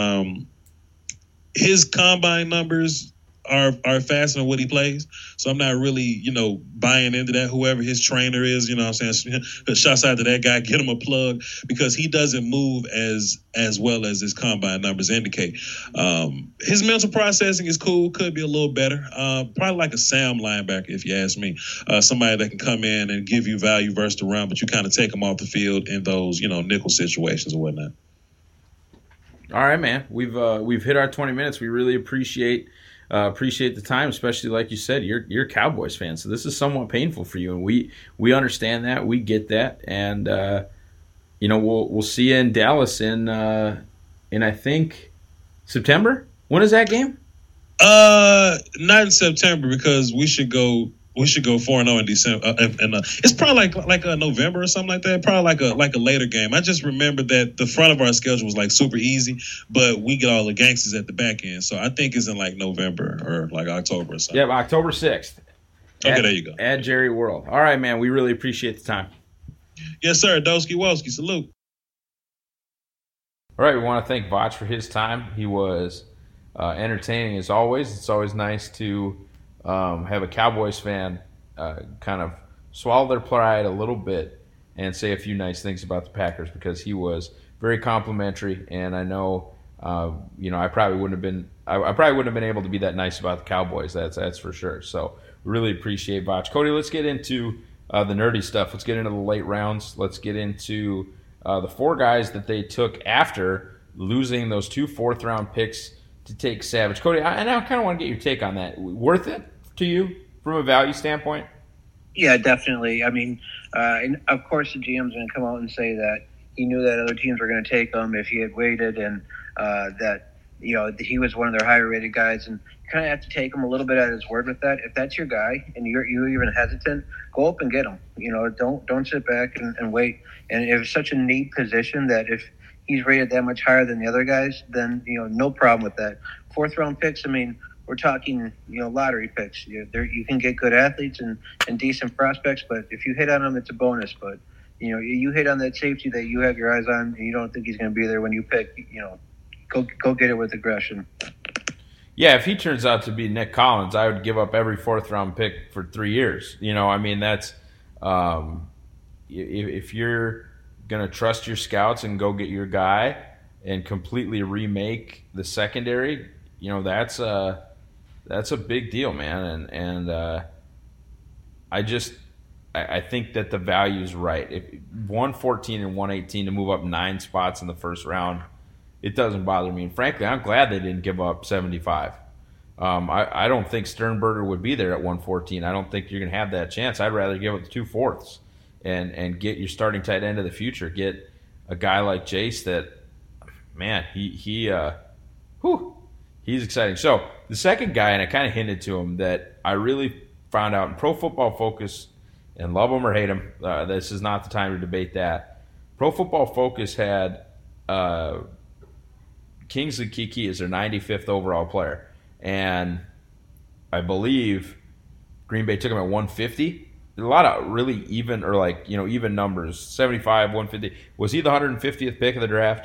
his combine numbers are faster than what he plays. So I'm not really, buying into that, whoever his trainer is, you know what I'm saying? Shouts out to that guy, get him a plug, because he doesn't move as well as his combine numbers indicate. His mental processing is cool, could be a little better. Probably like a Sam linebacker, if you ask me. Somebody that can come in and give you value versus the run, but you kind of take them off the field in those, nickel situations or whatnot. All right, man. We've hit our 20 minutes. We really appreciate the time, especially like you said, you're a Cowboys fan, so this is somewhat painful for you, and we understand that, we get that, and we'll see you in Dallas in I think September. When is that game? Not in September, because we should go 4-0 in December, and it's probably like a November or something like that. Probably like a later game. I just remember that the front of our schedule was like super easy, but we get all the gangsters at the back end. So I think it's in like November or like October or something. Yeah, October 6th. Okay, there you go. At Jerry World. All right, man. We really appreciate the time. Yes, sir. Doski Wolski. Salute. All right, we want to thank Botch for his time. He was entertaining as always. It's always nice to have a Cowboys fan kind of swallow their pride a little bit and say a few nice things about the Packers, because he was very complimentary, and I know I probably wouldn't have been able to be that nice about the Cowboys. That's for sure. So we really appreciate Botch. Cody, let's get into the nerdy stuff. Let's get into the late rounds. Let's get into the 4 guys that they took after losing those 2 4th-round picks to take Savage. Cody, I kind of want to get your take on that. Worth it to you from a value standpoint? Yeah, definitely. I mean, and of course the GM's going to come out and say that he knew that other teams were going to take him if he had waited, and that he was one of their higher rated guys, and you kind of have to take him a little bit at his word with that. If that's your guy and you're even hesitant, go up and get him. Don't sit back and wait. And it's such a neat position that if he's rated that much higher than the other guys, then no problem with that. 4th-round picks, I mean, we're talking lottery picks. You can get good athletes and decent prospects, but if you hit on them, it's a bonus. But you hit on that safety that you have your eyes on, and you don't think he's going to be there when you pick. Go get it with aggression. Yeah, if he turns out to be Nick Collins, I would give up every 4th-round pick for 3 years. I mean, that's if you're going to trust your scouts and go get your guy and completely remake the secondary, that's a big deal, man. And I think that the value is right. If 114 and 118 to move up 9 spots in the first round, it doesn't bother me. And frankly, I'm glad they didn't give up 75. I don't think Sternberger would be there at 114. I don't think you're going to have that chance. I'd rather give up the 2/4 and get your starting tight end of the future. Get a guy like Jace that, man, he's exciting. So the second guy, and I kind of hinted to him, that I really found out in Pro Football Focus, and love him or hate him, this is not the time to debate that. Pro Football Focus had Kingsley Keke as their 95th overall player. And I believe Green Bay took him at 150. A lot of really even, or even numbers, 75, 150. Was he the 150th pick of the draft?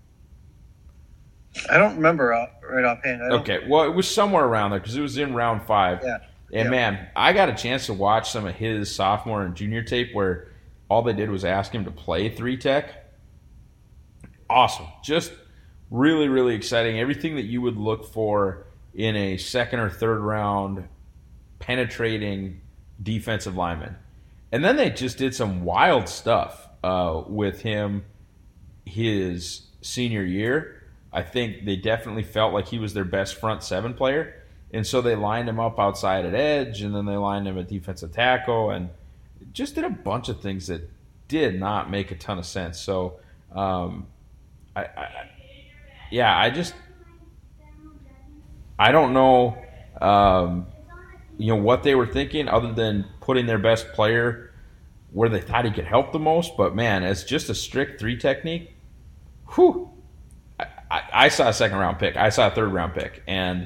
I don't remember right offhand. Okay, well, it was somewhere around there because it was in round 5. Yeah. And, man, I got a chance to watch some of his sophomore and junior tape where all they did was ask him to play 3-tech. Awesome. Just really, really exciting. Everything that you would look for in a second or third round penetrating defensive lineman. And then they just did some wild stuff with him his senior year. I think they definitely felt like he was their best front 7 player. And so they lined him up outside at edge, and then they lined him at defensive tackle, and just did a bunch of things that did not make a ton of sense. So, I don't know, what they were thinking other than putting their best player where they thought he could help the most. But, man, as just a strict 3 technique, I saw a second-round pick. I saw a third-round pick. And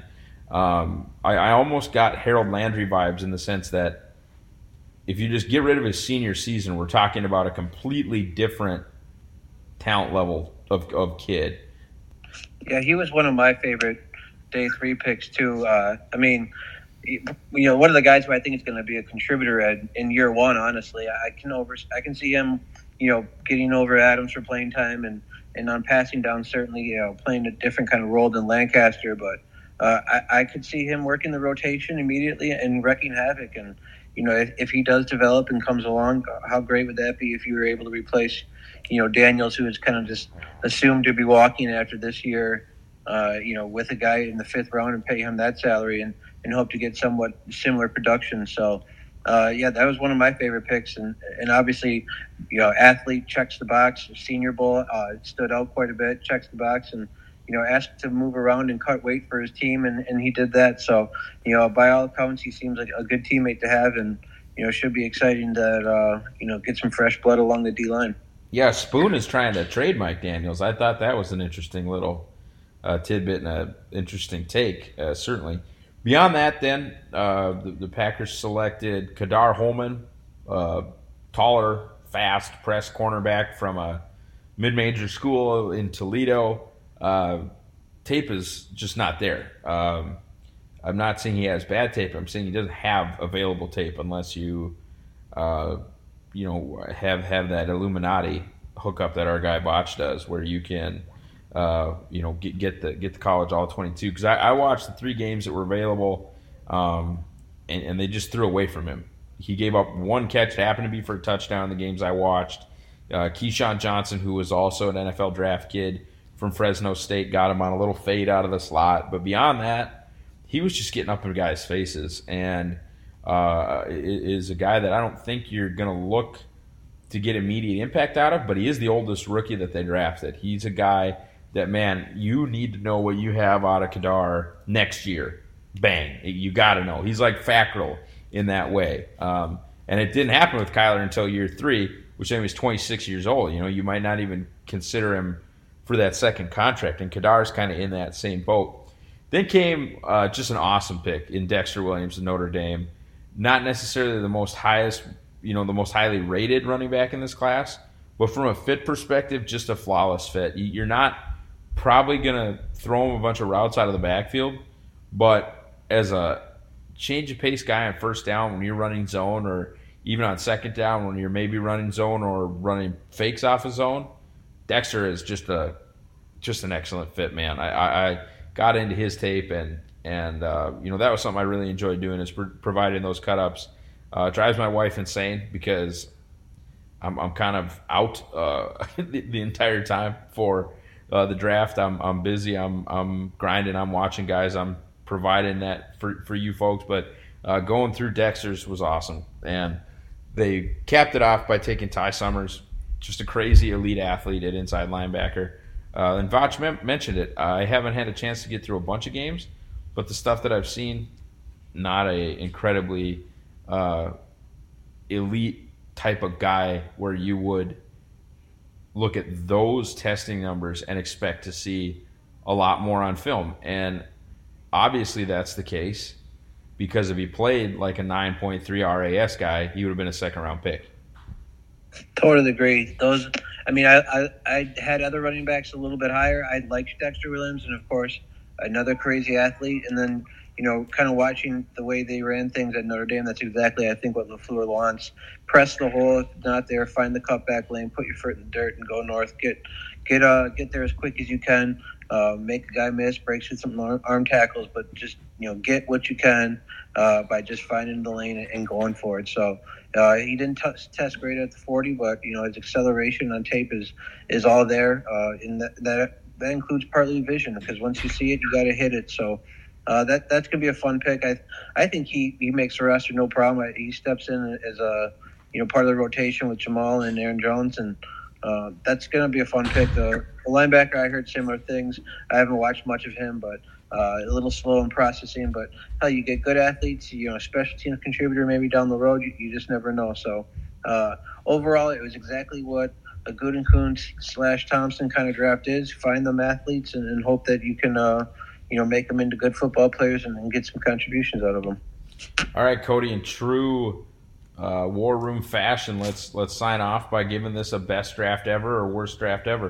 I almost got Harold Landry vibes in the sense that if you just get rid of his senior season, we're talking about a completely different talent level of kid. Yeah, he was one of my favorite day 3 picks too. One of the guys who I think is going to be a contributor in year 1. Honestly, I can see him, getting over Adams for playing time and on passing down certainly, playing a different kind of role than Lancaster. But I could see him working the rotation immediately and wrecking havoc. And if he does develop and comes along, how great would that be if you were able to replace, Daniels, who is kind of just assumed to be walking after this year. With a guy in the 5th round and pay him that salary and hope to get somewhat similar production. So, that was one of my favorite picks. And obviously, athlete checks the box. Senior Bowl stood out quite a bit, checks the box, and, asked to move around and cut weight for his team, and he did that. So, by all accounts, he seems like a good teammate to have, and, should be exciting to, get some fresh blood along the D-line. Yeah, Spoon is trying to trade Mike Daniels. I thought that was an interesting little tidbit and an interesting take, certainly. Beyond that, then, the Packers selected Kadar Holman, taller, fast press cornerback from a mid-major school in Toledo. Tape is just not there. I'm not saying he has bad tape. I'm saying he doesn't have available tape unless you, have that Illuminati hookup that our guy Botch does, where you can, get the college all 22. Because I watched the 3 games that were available, and they just threw away from him. He gave up 1 catch that happened to be for a touchdown in the games I watched. Keyshawn Johnson, who was also an NFL draft kid from Fresno State, got him on a little fade out of the slot. But beyond that, he was just getting up in guys' faces, and is a guy that I don't think you're going to look to get immediate impact out of, but he is the oldest rookie that they drafted. He's a guy that, man, you need to know what you have out of Kadar next year. Bang. You got to know. He's like Fackrell in that way. And it didn't happen with Kyler until year 3, which then he was 26 years old. You might not even consider him for that second contract, and Kadar's kind of in that same boat. Then came just an awesome pick in Dexter Williams of Notre Dame. Not necessarily the most highly rated running back in this class, but from a fit perspective, just a flawless fit. You're not probably going to throw him a bunch of routes out of the backfield, but as a change of pace guy on first down when you're running zone, or even on second down when you're maybe running zone or running fakes off a zone, Dexter is just an excellent fit, man. I got into his tape, and that was something I really enjoyed doing, is providing those cut-ups Drives my wife insane because I'm kind of out the entire time for the draft. I'm busy. I'm grinding. I'm watching guys. I'm providing that for you folks. But going through Dexter's was awesome, and they capped it off by taking Ty Summers, just a crazy elite athlete at inside linebacker. And Vach mentioned it. I haven't had a chance to get through a bunch of games, but the stuff that I've seen, not a incredibly elite type of guy where you would look at those testing numbers and expect to see a lot more on film. And obviously that's the case, because if he played like a 9.3 RAS guy, he would have been a second-round pick. Totally agree. I had other running backs a little bit higher. I liked Dexter Williams, and of course, another crazy athlete. And then, kind of watching the way they ran things at Notre Dame, that's exactly, I think, what LaFleur wants. Press the hole. If not there, find the cutback lane, put your foot in the dirt, and go north. Get there as quick as you can. Make a guy miss, breaks with some arm tackles, but just, get what you can by just finding the lane and going for it. So he didn't test great at the 40, but, his acceleration on tape is all there. And that includes partly vision, because once you see it, you got to hit it. So that's going to be a fun pick. I think he makes the roster no problem. He steps in as a part of the rotation with Jamal and Aaron Jones, and that's going to be a fun pick. The linebacker, I heard similar things. I haven't watched much of him, but a little slow in processing. But hell, you get good athletes, a special team contributor maybe down the road. You just never know. So overall, it was exactly what a Gutekunst / Thompson kind of draft is. Find them athletes and hope that you can make them into good football players and get some contributions out of them. All right, Cody, in true War Room fashion, let's sign off by giving this a best draft ever or worst draft ever.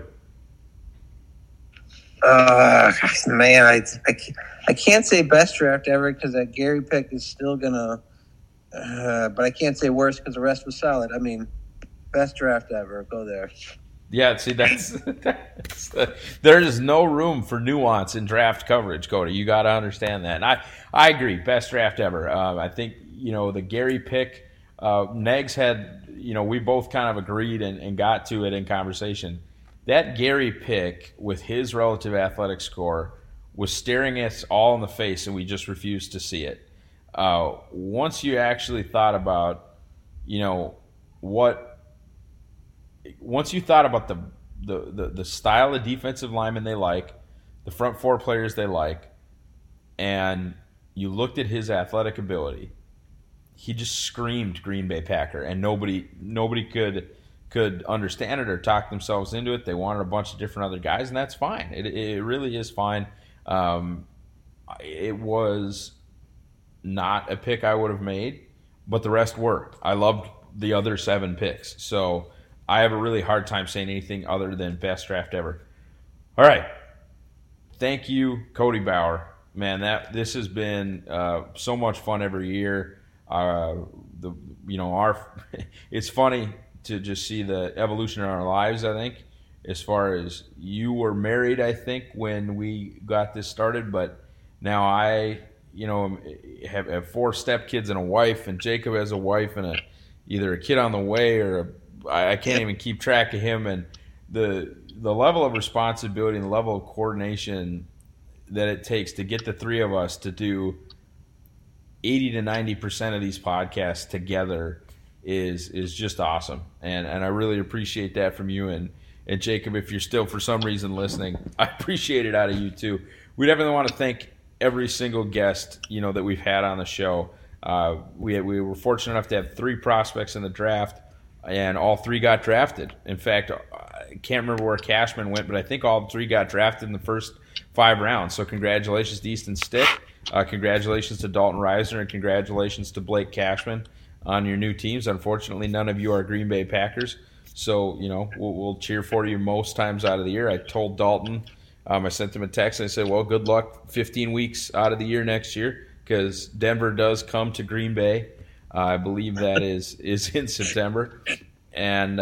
Man, I can't say best draft ever because that Gary pick is still gonna. But I can't say worst because the rest was solid. Best draft ever. Go there. Yeah, see, that's there is no room for nuance in draft coverage, Cody. You got to understand that. And I agree, best draft ever. I think the Gary pick. Negs had, we both kind of agreed and got to it in conversation. That Gary pick with his relative athletic score was staring us all in the face, and we just refused to see it. Once you actually thought about, once you thought about the style of defensive lineman they like, the front four players they like, and you looked at his athletic ability, he just screamed Green Bay Packer, and nobody could understand it or talk themselves into it. They wanted a bunch of different other guys, and that's fine. It really is fine. It was not a pick I would have made, but the rest were. I loved the other 7 picks, so I have a really hard time saying anything other than best draft ever. All right. Thank you, Cody Bauer. Man, this has been so much fun every year. It's funny to just see the evolution in our lives, I think, as far as you were married, I think, when we got this started, but now I, have 4 stepkids and a wife, and Jacob has a wife and either a kid on the way or I can't even keep track of him, and the level of responsibility and the level of coordination that it takes to get the 3 of us to do 80 to 90% of these podcasts together is just awesome. And I really appreciate that from you. And Jacob, if you're still for some reason listening, I appreciate it out of you too. We definitely want to thank every single guest, that we've had on the show. We were fortunate enough to have 3 prospects in the draft, and all 3 got drafted. In fact, I can't remember where Cashman went, but I think all 3 got drafted in the first 5 rounds. So congratulations to Easton Stick. Congratulations to Dalton Reisner, and congratulations to Blake Cashman on your new teams. Unfortunately, none of you are Green Bay Packers, so we'll cheer for you most times out of the year. I told Dalton, I sent him a text, and I said, well, good luck 15 weeks out of the year next year, because Denver does come to Green Bay. I believe that is in September, and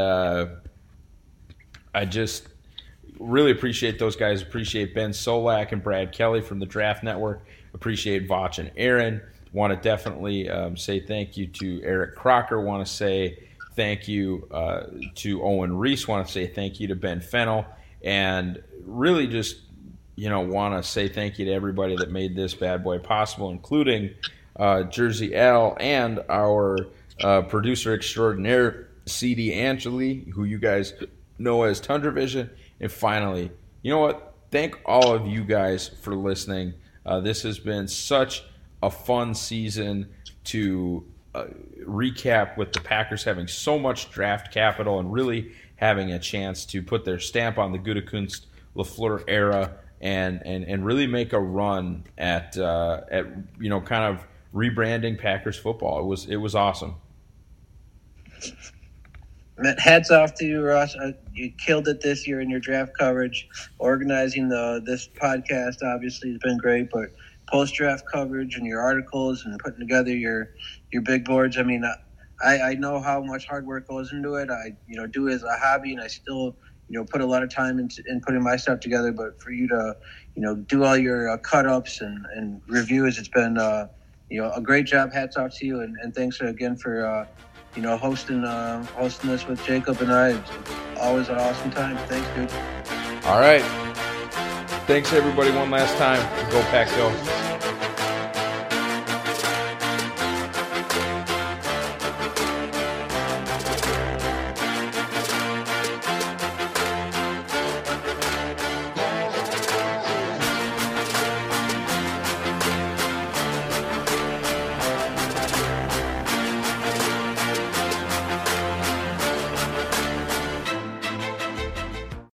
I just really appreciate those guys. Appreciate Ben Solak and Brad Kelly from the Draft Network. Appreciate Vach and Aaron. Want to definitely say thank you to Eric Crocker. Want to say thank you to Owen Reese. Want to say thank you to Ben Fennell. And really just, want to say thank you to everybody that made this bad boy possible, including Jersey Al and our producer extraordinaire, C.D. Angeli, who you guys know as Tundra Vision. And finally, you know what? Thank all of you guys for listening. This has been such a fun season to recap, with the Packers having so much draft capital and really having a chance to put their stamp on the Gutekunst LaFleur era and really make a run at kind of rebranding Packers football. It was awesome. Matt, hats off to you, Ross. You killed it this year in your draft coverage. Organizing this podcast obviously has been great, but post-draft coverage and your articles and putting together your big boards. I mean, I know how much hard work goes into it. I do it as a hobby, and I still put a lot of time in putting my stuff together. But for you to do all your cut-ups and reviews, it's been a great job. Hats off to you, and thanks again for hosting this with Jacob and I. It's always an awesome time. Thanks, dude. All right. Thanks, everybody, one last time. Go Pack, go.